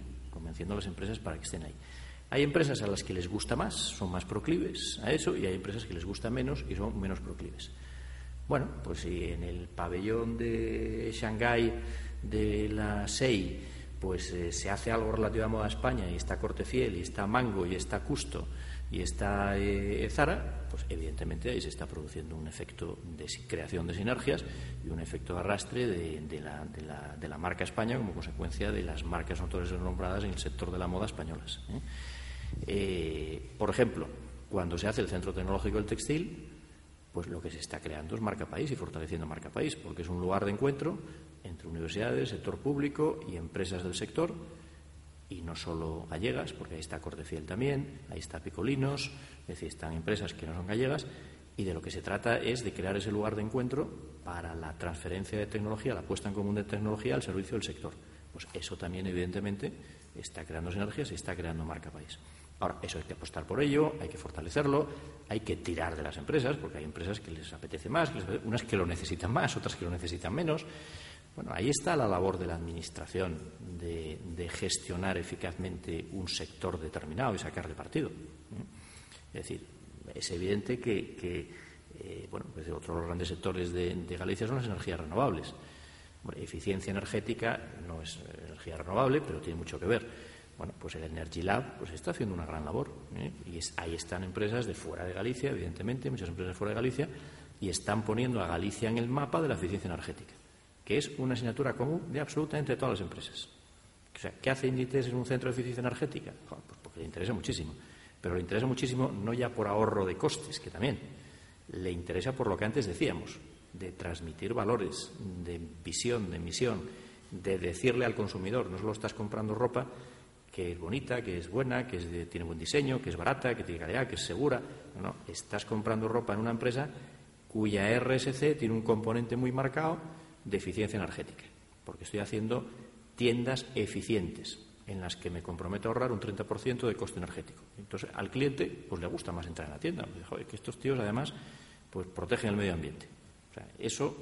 Hay empresas a las que les gusta más, son más proclives a eso, y hay empresas que les gusta menos y son menos proclives. Bueno, pues si en el pabellón de Shanghái de la SEI pues se hace algo relativo a moda España y está Corte Fiel y está Mango y está Custo y está Zara, pues evidentemente ahí se está produciendo un efecto de creación de sinergias y un efecto de arrastre de la marca España como consecuencia de las marcas notorias y renombradas en el sector de la moda españolas. Por ejemplo, cuando se hace el Centro Tecnológico del Textil, pues lo que se está creando es marca país y fortaleciendo marca país, porque es un lugar de encuentro entre universidades, sector público y empresas del sector, y no solo gallegas, porque ahí está Corte Fiel también, ahí está Picolinos, es decir, están empresas que no son gallegas, y de lo que se trata es de crear ese lugar de encuentro para la transferencia de tecnología, la puesta en común de tecnología al servicio del sector. Pues eso también, evidentemente, está creando sinergias y está creando marca país. Ahora, eso hay que apostar por ello, hay que fortalecerlo, hay que tirar de las empresas, porque hay empresas que les apetece más, unas que lo necesitan más, otras que lo necesitan menos. Bueno, ahí está la labor de la Administración de gestionar eficazmente un sector determinado y sacarle partido. Es decir, es evidente que pues otro de los grandes sectores de Galicia son las energías renovables. Bueno, eficiencia energética no es energía renovable, pero tiene mucho que ver. Bueno, pues el Energy Lab pues está haciendo una gran labor, y ahí están empresas de fuera de Galicia, evidentemente, muchas empresas de fuera de Galicia, y están poniendo a Galicia en el mapa de la eficiencia energética, que es una asignatura común de absolutamente todas las empresas. O sea, ¿qué hace Inditex en un centro de eficiencia energética? Pues porque le interesa muchísimo, pero le interesa muchísimo no ya por ahorro de costes, que también, le interesa por lo que antes decíamos, de transmitir valores, de visión, de misión, de decirle al consumidor, no solo estás comprando ropa que es bonita, que es buena, que tiene buen diseño, que es barata, que tiene calidad, que es segura. No, estás comprando ropa en una empresa cuya RSC tiene un componente muy marcado de eficiencia energética, porque estoy haciendo tiendas eficientes en las que me comprometo a ahorrar un 30% de coste energético. Entonces, al cliente pues le gusta más entrar en la tienda. Pues, joder, que estos tíos, además, pues protegen el medio ambiente. O sea, eso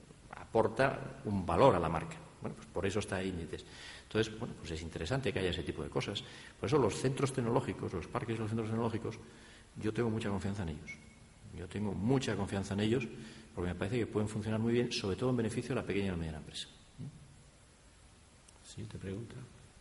aporta un valor a la marca. Bueno, pues por eso está ahí Inditex. Entonces, bueno, pues es interesante que haya ese tipo de cosas. Por eso los centros tecnológicos, los parques y los centros tecnológicos, yo tengo mucha confianza en ellos. Yo tengo mucha confianza en ellos porque me parece que pueden funcionar muy bien, sobre todo en beneficio de la pequeña y la mediana empresa. Siguiente pregunta.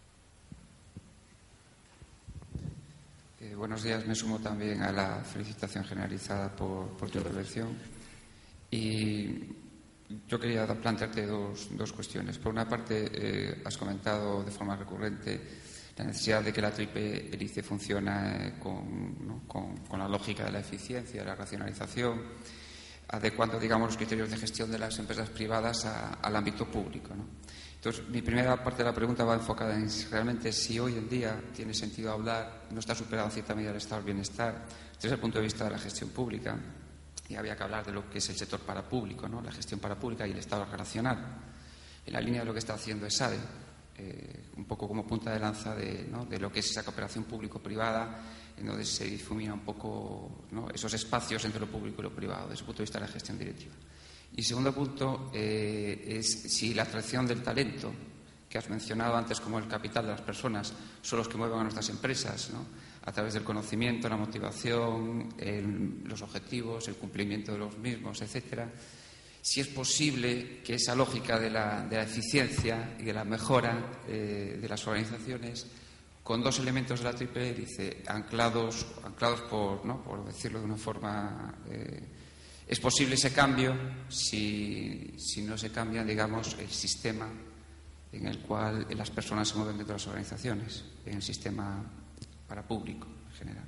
Buenos días, me sumo también a la felicitación generalizada por tu intervención. Y yo quería plantearte dos cuestiones. Por una parte, has comentado de forma recurrente la necesidad de que la triple hélice funcione con la lógica de la eficiencia, de la racionalización, adecuando, digamos, los criterios de gestión de las empresas privadas al ámbito público, ¿no? Entonces, mi primera parte de la pregunta va enfocada en realmente si hoy en día tiene sentido hablar, no está superado en cierta medida el estado del bienestar, desde el punto de vista de la gestión pública, y había que hablar de lo que es el sector parapúblico, ¿no? La gestión parapública y el estado relacional. En la línea de lo que está haciendo ESADE, un poco como punta de lanza de lo que es esa cooperación público-privada, en donde se difumina un poco, ¿no?, esos espacios entre lo público y lo privado, desde el punto de vista de la gestión directiva. Y segundo punto es si la atracción del talento, que has mencionado antes como el capital de las personas, son los que mueven a nuestras empresas, ¿no? A través del conocimiento, la motivación, los objetivos, el cumplimiento de los mismos, etcétera. Si es posible que esa lógica de la eficiencia y de la mejora de las organizaciones, con dos elementos de la triple hélice anclados por decirlo de una forma, es posible ese cambio si no se cambia, digamos, el sistema en el cual las personas se mueven dentro de las organizaciones, en el sistema para público en general.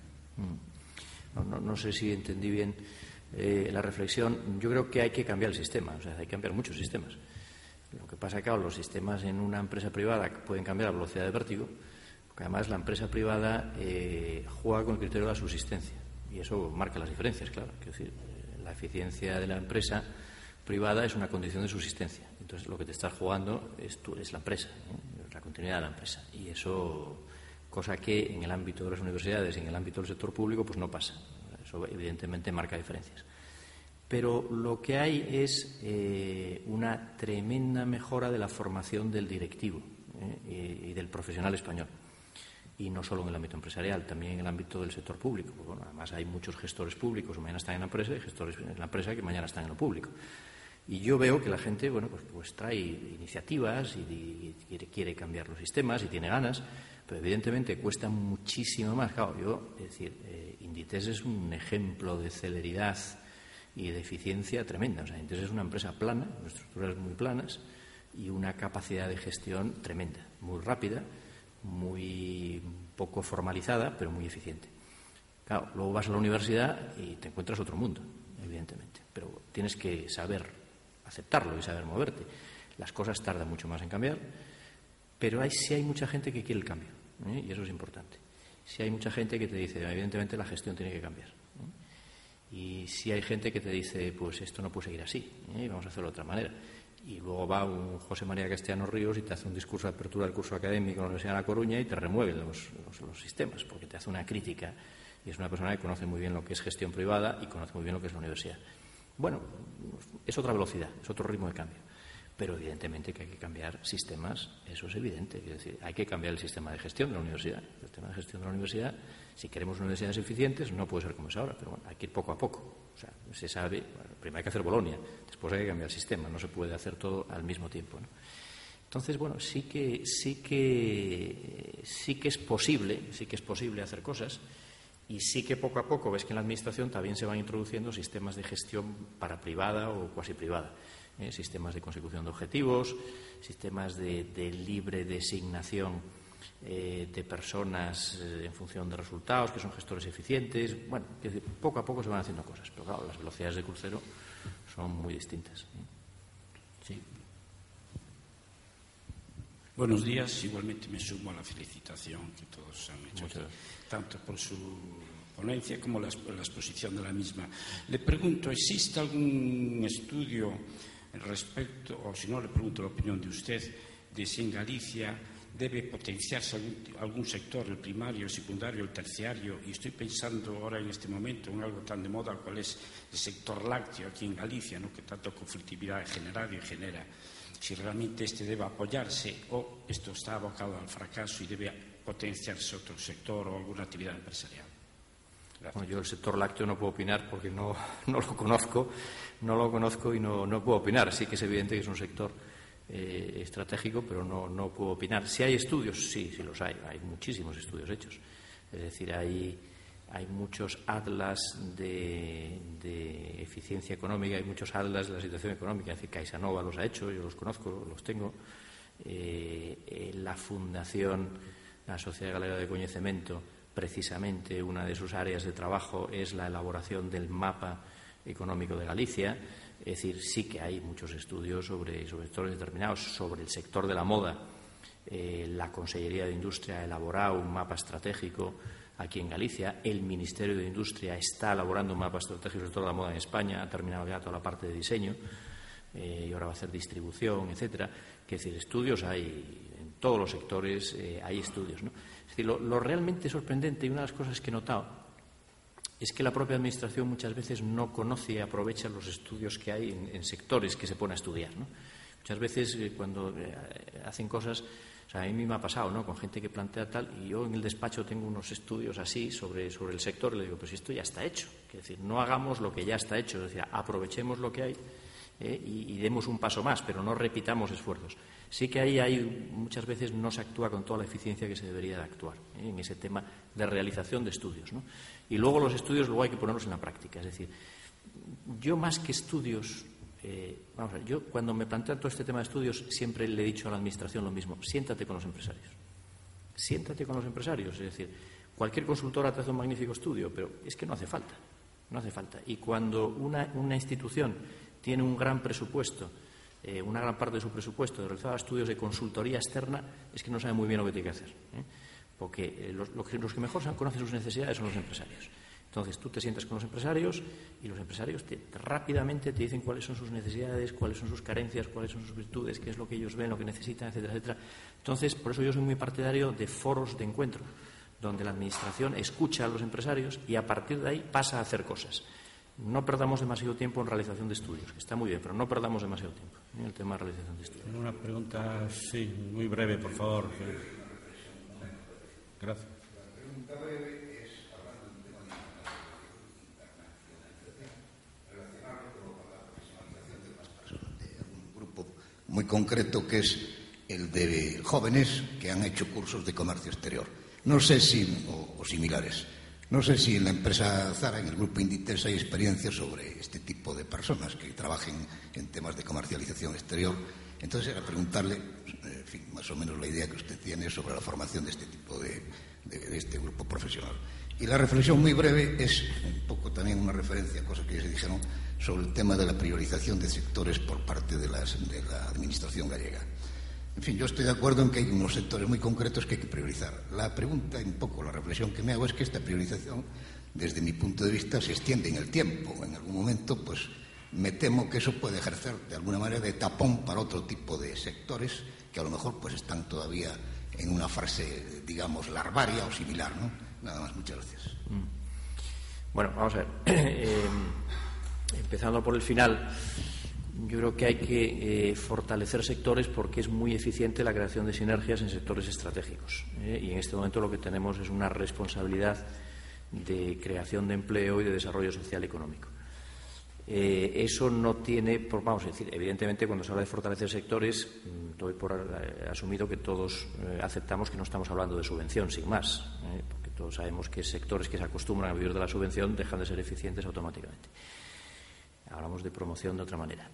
No sé si entendí bien la reflexión. Yo creo que hay que cambiar el sistema, o sea, hay que cambiar muchos sistemas. Lo que pasa es que los sistemas en una empresa privada pueden cambiar a velocidad de vértigo, porque además la empresa privada juega con el criterio de la subsistencia y eso marca las diferencias, claro. Quiero decir, la eficiencia de la empresa privada es una condición de subsistencia. Entonces, lo que te estás jugando es la empresa, es la continuidad de la empresa. Y eso, cosa que en el ámbito de las universidades y en el ámbito del sector público, pues no pasa. Eso evidentemente marca diferencias. Pero lo que hay es una tremenda mejora de la formación del directivo y del profesional español. Y no solo en el ámbito empresarial, también en el ámbito del sector público. Pues bueno, además hay muchos gestores públicos que mañana están en la empresa y gestores en la empresa que mañana están en lo público. Y yo veo que la gente, bueno, pues trae iniciativas y quiere cambiar los sistemas y tiene ganas, pero evidentemente cuesta muchísimo más. Claro, Inditex es un ejemplo de celeridad y de eficiencia tremenda. O sea, Inditex es una empresa plana, con estructuras muy planas y una capacidad de gestión tremenda, muy rápida, muy poco formalizada, pero muy eficiente. Claro, luego vas a la universidad y te encuentras otro mundo, evidentemente, pero tienes que saber aceptarlo y saber moverte. Las cosas tardan mucho más en cambiar, pero sí hay mucha gente que quiere el cambio, y eso es importante. Sí hay mucha gente que te dice, evidentemente la gestión tiene que cambiar, y sí hay gente que te dice, pues esto no puede seguir así, vamos a hacerlo de otra manera. Y luego va un José María Castellano Ríos y te hace un discurso de apertura del curso académico en la Universidad de La Coruña y te remueve los sistemas, porque te hace una crítica y es una persona que conoce muy bien lo que es gestión privada y conoce muy bien lo que es la universidad. Bueno, es otra velocidad, es otro ritmo de cambio, pero evidentemente que hay que cambiar sistemas, eso es evidente. Es decir, hay que cambiar el sistema de gestión de la universidad. El sistema de gestión de la universidad, si queremos universidades eficientes, no puede ser como es ahora, pero bueno, hay que ir poco a poco. O sea, se sabe, bueno, primero hay que hacer Bolonia, después hay que cambiar el sistema, no se puede hacer todo al mismo tiempo, ¿no? Entonces, bueno, sí que es posible hacer cosas. Y sí que poco a poco ves que en la Administración también se van introduciendo sistemas de gestión para privada o cuasi privada, sistemas de consecución de objetivos, sistemas de libre designación de personas en función de resultados, que son gestores eficientes. Bueno, es decir, poco a poco se van haciendo cosas, pero claro, las velocidades de crucero son muy distintas. Sí. Buenos días. Igualmente me sumo a la felicitación que todos han hecho, tanto por su ponencia como la exposición de la misma. Le pregunto, ¿existe algún estudio respecto, o si no, le pregunto la opinión de usted, de si en Galicia debe potenciarse algún sector, el primario, el secundario, el terciario? Y estoy pensando ahora en este momento en algo tan de moda cual es el sector lácteo aquí en Galicia, ¿no?, que tanto conflictividad ha generado y genera. Si realmente debe apoyarse o esto está abocado al fracaso y debe potenciarse otro sector o alguna actividad empresarial. Bueno, yo el sector lácteo no puedo opinar porque no lo conozco y no puedo opinar. Sí que es evidente que es un sector estratégico, pero no puedo opinar. Si hay estudios, sí los hay. Hay muchísimos estudios hechos. Es decir, hay muchos atlas de eficiencia económica, hay muchos atlas de la situación económica. Es decir, CaixaNova los ha hecho, yo los conozco, los tengo. La Fundación, la Sociedad Galega de Coñecemento, precisamente una de sus áreas de trabajo es la elaboración del mapa económico de Galicia. Es decir, sí que hay muchos estudios sobre sectores determinados, sobre el sector de la moda. La Consellería de Industria ha elaborado un mapa estratégico aquí en Galicia. El Ministerio de Industria está elaborando un mapa estratégico sobre toda la moda en España, ha terminado ya toda la parte de diseño y ahora va a hacer distribución, etcétera. Es decir, estudios hay en todos los sectores, hay estudios, ¿no? Es decir, lo realmente sorprendente, y una de las cosas que he notado es que la propia Administración muchas veces no conoce y aprovecha los estudios que hay en sectores que se pone a estudiar, ¿no? Muchas veces cuando hacen cosas, o sea, a mí me ha pasado, ¿no?, con gente que plantea tal, y yo en el despacho tengo unos estudios así sobre el sector, y le digo, pues esto ya está hecho. Es decir, no hagamos lo que ya está hecho, es decir, aprovechemos lo que hay y demos un paso más, pero no repitamos esfuerzos. Sí que ahí muchas veces no se actúa con toda la eficiencia que se debería de actuar en ese tema de realización de estudios, ¿no? Y luego los estudios luego hay que ponerlos en la práctica. Es decir, yo más que estudios, vamos a ver, yo cuando me planteo todo este tema de estudios siempre le he dicho a la Administración lo mismo: siéntate con los empresarios. Siéntate con los empresarios. Es decir, cualquier consultora te hace un magnífico estudio, pero es que no hace falta. No hace falta. Y cuando una institución tiene un gran presupuesto, una gran parte de su presupuesto de realizar estudios de consultoría externa, es que no sabe muy bien lo que tiene que hacer, porque los que mejor conocen sus necesidades son los empresarios. Entonces tú te sientas con los empresarios y los empresarios rápidamente te dicen cuáles son sus necesidades, cuáles son sus carencias, cuáles son sus virtudes, qué es lo que ellos ven, lo que necesitan, etcétera, etcétera. Entonces, por eso yo soy muy partidario de foros de encuentro, donde la Administración escucha a los empresarios y a partir de ahí pasa a hacer cosas. No perdamos demasiado tiempo en realización de estudios, que está muy bien, pero no perdamos demasiado tiempo en el tema de realización de estudios. Una pregunta, sí, muy breve, por favor. Gracias. La pregunta breve es, hablando de un tema de internacionalización, relacionarlo con la profesionalización de más personas, de un grupo muy concreto que es el de jóvenes que han hecho cursos de comercio exterior. No sé si, o similares. No sé si en la empresa Zara, en el grupo Inditex, hay experiencias sobre este tipo de personas que trabajen en temas de comercialización exterior. Entonces, era preguntarle, en fin, más o menos la idea que usted tiene sobre la formación de este tipo de este grupo profesional. Y la reflexión muy breve es un poco también una referencia a cosas que ya se dijeron sobre el tema de la priorización de sectores por parte de la Administración gallega. En fin, yo estoy de acuerdo en que hay unos sectores muy concretos que hay que priorizar. La pregunta, un poco la reflexión que me hago es que esta priorización, desde mi punto de vista, se extiende en el tiempo. En algún momento, pues, me temo que eso puede ejercer de alguna manera de tapón para otro tipo de sectores que a lo mejor pues están todavía en una fase, digamos, larvaria o similar, ¿no? Nada más, muchas gracias. Bueno, vamos a ver. Empezando por el final. Yo creo que hay que fortalecer sectores porque es muy eficiente la creación de sinergias en sectores estratégicos. Y en este momento lo que tenemos es una responsabilidad de creación de empleo y de desarrollo social y económico. Eso no tiene, vamos a decir, evidentemente cuando se habla de fortalecer sectores, doy por asumido que todos aceptamos que no estamos hablando de subvención, sin más, porque todos sabemos que sectores que se acostumbran a vivir de la subvención dejan de ser eficientes automáticamente. Hablamos de promoción de otra manera.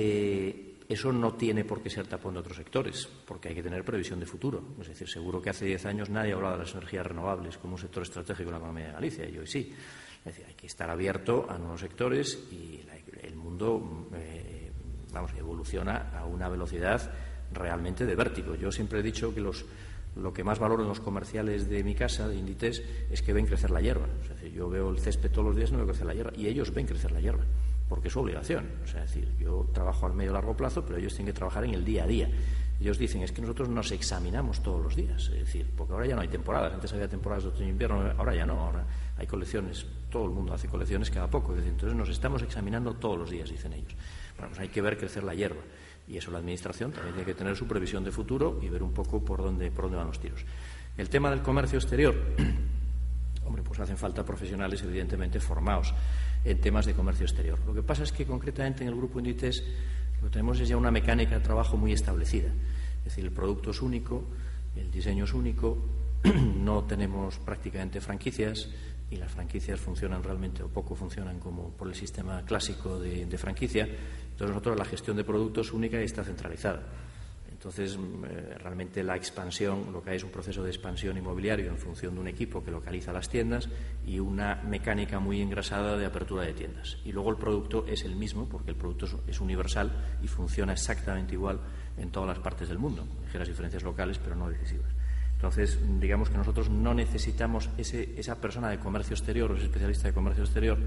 Eso no tiene por qué ser tapón de otros sectores, porque hay que tener previsión de futuro. Es decir, seguro que hace 10 años nadie hablaba de las energías renovables como un sector estratégico en la economía de Galicia, y hoy sí. Es decir, hay que estar abierto a nuevos sectores y el mundo evoluciona a una velocidad realmente de vértigo. Yo siempre he dicho que lo que más valoro en los comerciales de mi casa, de Inditex, es que ven crecer la hierba. Es decir, yo veo el césped todos los días y no veo crecer la hierba, y ellos ven crecer la hierba, porque es su obligación. O sea, es decir, yo trabajo al medio y largo plazo, pero ellos tienen que trabajar en el día a día. Ellos dicen, es que nosotros nos examinamos todos los días. Es decir, porque ahora ya no hay temporadas. Antes había temporadas de otoño e invierno, ahora ya no. Ahora hay colecciones, todo el mundo hace colecciones cada poco. Es decir, entonces nos estamos examinando todos los días, dicen ellos. Bueno, pues hay que ver crecer la hierba. Y eso la Administración también tiene que tener su previsión de futuro y ver un poco por dónde van los tiros. El tema del comercio exterior, hombre, pues hacen falta profesionales evidentemente formados en temas de comercio exterior. Lo que pasa es que concretamente en el grupo Inditex lo que tenemos es ya una mecánica de trabajo muy establecida. Es decir, el producto es único, el diseño es único, no tenemos prácticamente franquicias y las franquicias funcionan realmente o poco funcionan como por el sistema clásico de franquicia. Entonces nosotros la gestión de productos es única y está centralizada. Entonces, realmente la expansión, lo que hay es un proceso de expansión inmobiliario en función de un equipo que localiza las tiendas y una mecánica muy engrasada de apertura de tiendas. Y luego el producto es el mismo, porque el producto es universal y funciona exactamente igual en todas las partes del mundo, con ligeras diferencias locales, pero no decisivas. Entonces, digamos que nosotros no necesitamos esa persona de comercio exterior o ese especialista de comercio exterior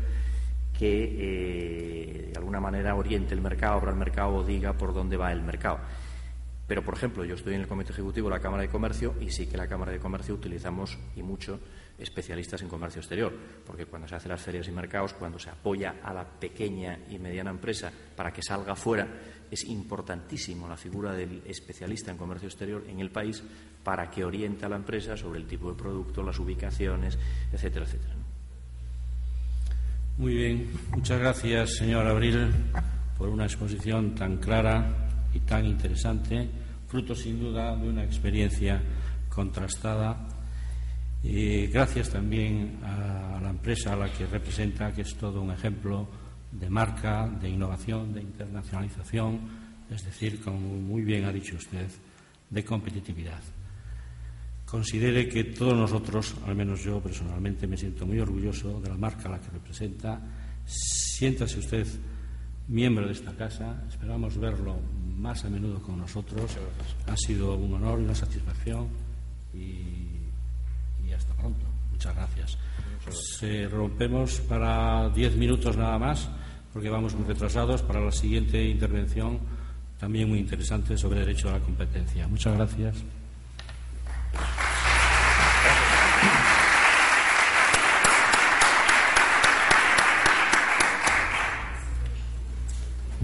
que de alguna manera oriente el mercado, abra el mercado o diga por dónde va el mercado. Pero, por ejemplo, yo estoy en el Comité Ejecutivo de la Cámara de Comercio y sí que la Cámara de Comercio utilizamos, y mucho, especialistas en comercio exterior, porque cuando se hacen las ferias y mercados, cuando se apoya a la pequeña y mediana empresa para que salga fuera, es importantísimo la figura del especialista en comercio exterior en el país para que oriente a la empresa sobre el tipo de producto, las ubicaciones, etcétera, etcétera. Muy bien. Muchas gracias, señor Abril, por una exposición tan clara y tan interesante, fruto sin duda de una experiencia contrastada. Y gracias también a la empresa a la que representa, que es todo un ejemplo de marca, de innovación, de internacionalización, es decir, como muy bien ha dicho usted, de competitividad. Considere que todos nosotros, al menos yo personalmente, me siento muy orgulloso de la marca a la que representa. Siéntase usted miembro de esta casa, esperamos verlo más a menudo con nosotros. Ha sido un honor y una satisfacción y hasta pronto. Muchas gracias. Rompemos para 10 minutos nada más, porque vamos muy retrasados para la siguiente intervención, también muy interesante, sobre derecho a la competencia. Muchas gracias.